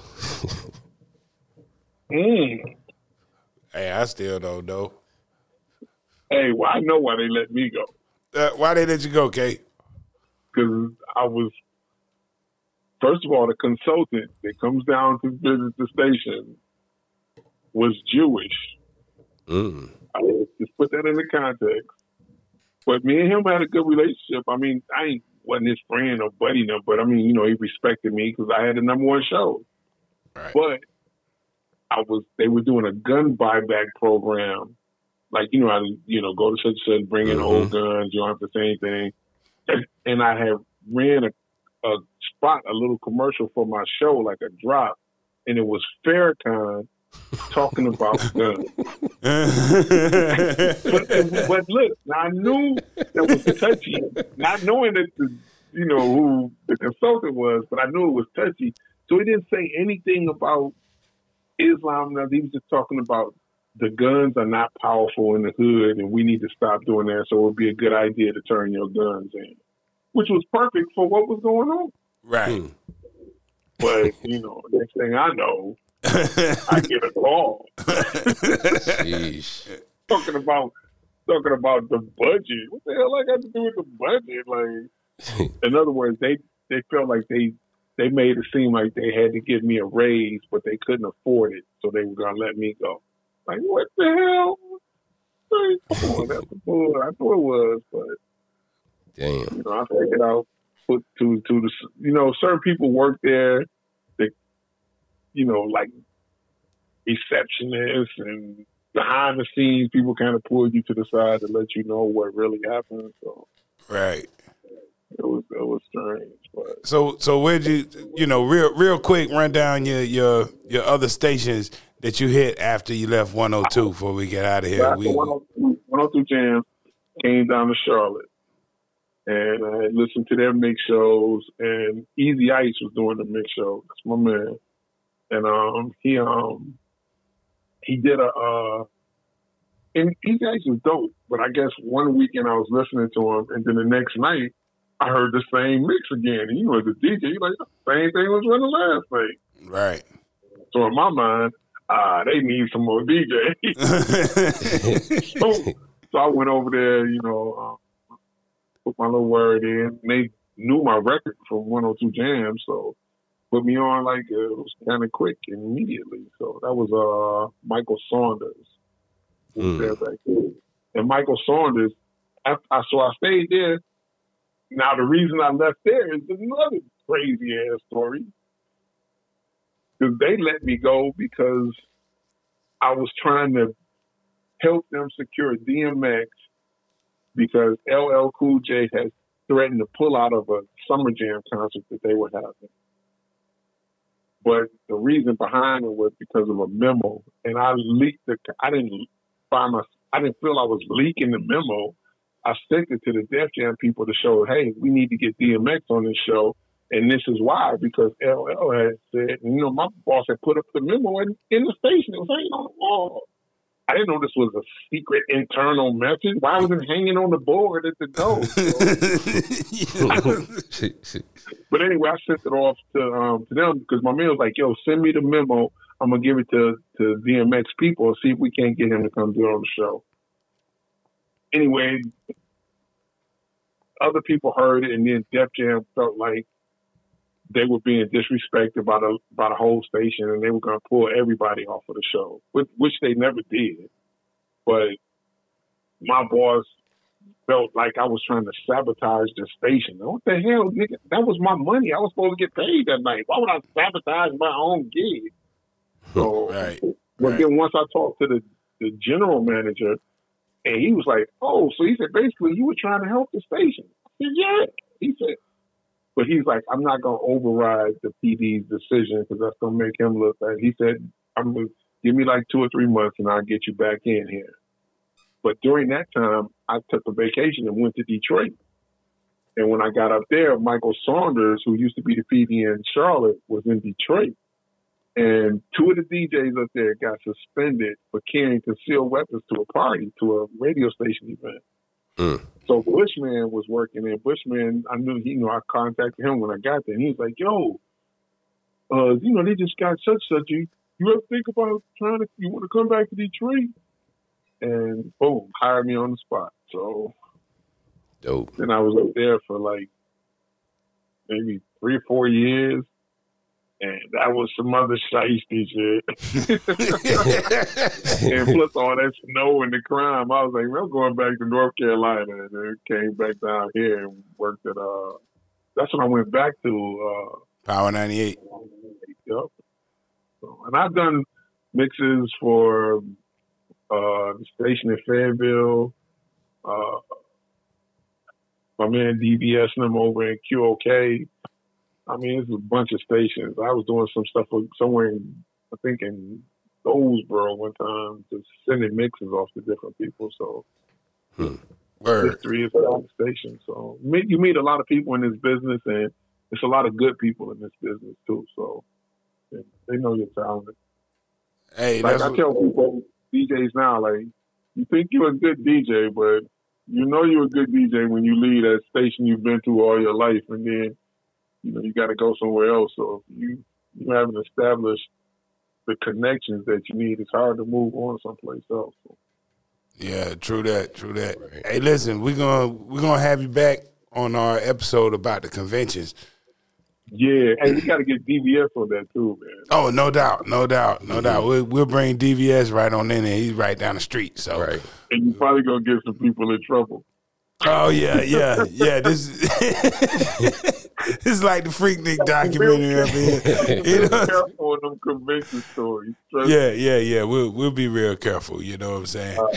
mm. Hey, I still don't know. Hey, well, I know why they let me go. Uh, why they let you go, Kay? Because I was, first of all, the consultant that comes down to visit the station was Jewish. Mm. I just put that in the context. But me and him had a good relationship. I mean, I ain't, wasn't his friend or buddy, no, but I mean, you know, he respected me because I had the number one show. Right. But I was, they were doing a gun buyback program. Like, you know, I, you know, go to such and such, bring in mm-hmm. old guns, you don't have to say anything. And, and I had ran a, a spot, a little commercial for my show, like a drop, and it was Farrakhan talking about guns. but, but look, I knew that was touchy, not knowing that the, you know, who the consultant was, but I knew it was touchy. So he didn't say anything about Islam. Now, he was just talking about the guns are not powerful in the hood, and we need to stop doing that. So it would be a good idea to turn your guns in, which was perfect for what was going on. Right. But, you know, next thing I know, I get a call. talking about talking about the budget. What the hell I got to do with the budget? Like, in other words, they, they felt like they they made it seem like they had to give me a raise, but they couldn't afford it, so they were gonna let me go. Like, what the hell? Like, come on, that's the bull. I thought it was, but damn, you know, I figured out put to to the you know, certain people work there. They, you know, like receptionists and behind the scenes, people kind of pull you to the side to let you know what really happened. So, right. It was it was strange, but so so where'd you you know real real quick run down your your your other stations that you hit after you left one oh two before we get out of here. After we, one oh two Jam came down to Charlotte, and I listened to their mix shows, and Easy Ice was doing the mix show. That's my man, and um he um he did a uh and Easy Ice was dope, but I guess one weekend I was listening to him, and then the next night I heard the same mix again. And you know, as a D J, you're like, the same thing was running last night. Right. So in my mind, ah, uh, they need some more D Js. so, so I went over there, you know, uh, put my little word in. And they knew my record from one oh two Jam, so put me on like uh, it was kind of quick and immediately. So that was uh, Michael Saunders. Mm. There back there. And Michael Saunders, I, I, so I stayed there. Now, the reason I left there is another crazy-ass story. Because they let me go because I was trying to help them secure D M X because L L Cool J had threatened to pull out of a Summer Jam concert that they were having. But the reason behind it was because of a memo. And I leaked the, I didn't find my, I didn't feel I was leaking the memo. I sent it to the Def Jam people to show, hey, we need to get D M X on this show. And this is why, because L L had said, you know, my boss had put up the memo in, in the station. It was hanging on the wall. I didn't know this was a secret internal message. Why was it hanging on the board at the door? So, but anyway, I sent it off to um, to them because my man was like, yo, send me the memo. I'm going to give it to, to D M X people and see if we can't get him to come do it on the show. Anyway, other people heard it, and then Def Jam felt like they were being disrespected by the by the whole station, and they were going to pull everybody off of the show, which, which they never did. But my boss felt like I was trying to sabotage the station. What the hell, nigga? That was my money. I was supposed to get paid that night. Why would I sabotage my own gig? So, right. But right. then once I talked to the, the general manager, and he was like, oh, so he said, basically, you were trying to help the station. I said, yeah. He said, but he's like, I'm not going to override the P D's decision because that's going to make him look bad. He said, I'm going to give me like two or three months and I'll get you back in here. But during that time, I took a vacation and went to Detroit. And when I got up there, Michael Saunders, who used to be the P D in Charlotte, was in Detroit. And two of the D Js up there got suspended for carrying concealed weapons to a party, to a radio station event. Mm. So Bushman was working there. Bushman, I knew, you know, I contacted him when I got there. And he was like, yo, uh, you know, they just got such, such. You, you ever think about trying to, you want to come back to Detroit? And boom, hired me on the spot. So dope. Then I was up there for like maybe three or four years. And that was some other shiesty shit. And plus all that snow and the crime, I was like, well, I'm going back to North Carolina. And then came back down here and worked at, uh, that's when I went back to. Uh, Power ninety-eight. Yep. So, and I've done mixes for uh, the station in Fayetteville, uh, my man D B S and them over in Q O K. I mean, it's a bunch of stations. I was doing some stuff somewhere in, I think in Goldsboro one time, just sending mixes off to different people. So, hmm. history is on the station. So, you meet a lot of people in this business, and it's a lot of good people in this business too. So, they know you're talented. Hey, like that's I tell people, D Js now, like, you think you're a good D J, but you know you're a good D J when you leave that station you've been to all your life, and then you know, you got to go somewhere else. So if you, you haven't established the connections that you need, it's hard to move on someplace else. So. Yeah, true that, true that. Right. Hey, listen, we're gonna we're gonna have you back on our episode about the conventions. Yeah, and we got to get D V S on that too, man. Oh, no doubt, no doubt, no mm-hmm. doubt. We'll, we'll bring D V S right on in there. He's right down the street. So, right. And you're probably gonna get some people in trouble. Oh yeah, yeah, yeah. This this is like the Freaknik documentary up here. You know? Careful on them convention stories. Yeah, yeah, yeah. We'll we'll be real careful. You know what I'm saying? Uh,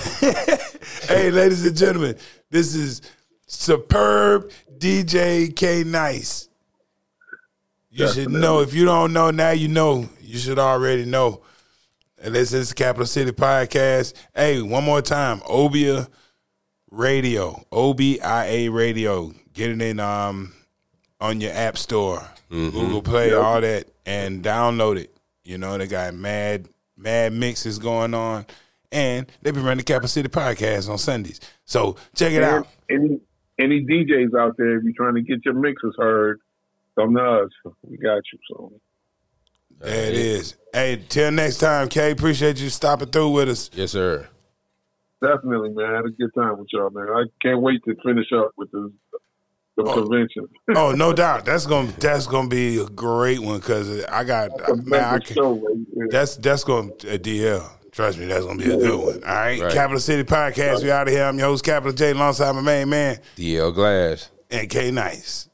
hey, ladies and gentlemen, this is Superb D J K Nice. You Definitely. should know. If you don't know now, you know. You should already know. And this is Capital City Podcast. Hey, one more time, Obia Radio, O B I A Radio. Get it in um on your app store, mm-hmm. Google Play, yep. all that, and download it. You know, they got mad mad mixes going on, and they be running the Capital City Podcast on Sundays. So check it and out. Any any D Js out there, if you're trying to get your mixes heard, come to us. We got you. So there it is. Hey, till next time, Kay. Appreciate you stopping through with us. Yes, sir. Definitely, man. I had a good time with y'all, man. I can't wait to finish up with the, the oh. convention. Oh, no doubt. That's gonna that's gonna be a great one because I got man. I can, show, right? That's that's gonna a D L. Trust me, that's gonna be a good one. All right, right. Capital City Podcast. Right. We out of here. I'm your host, Capital J, alongside my main man D L Glass and K Nice.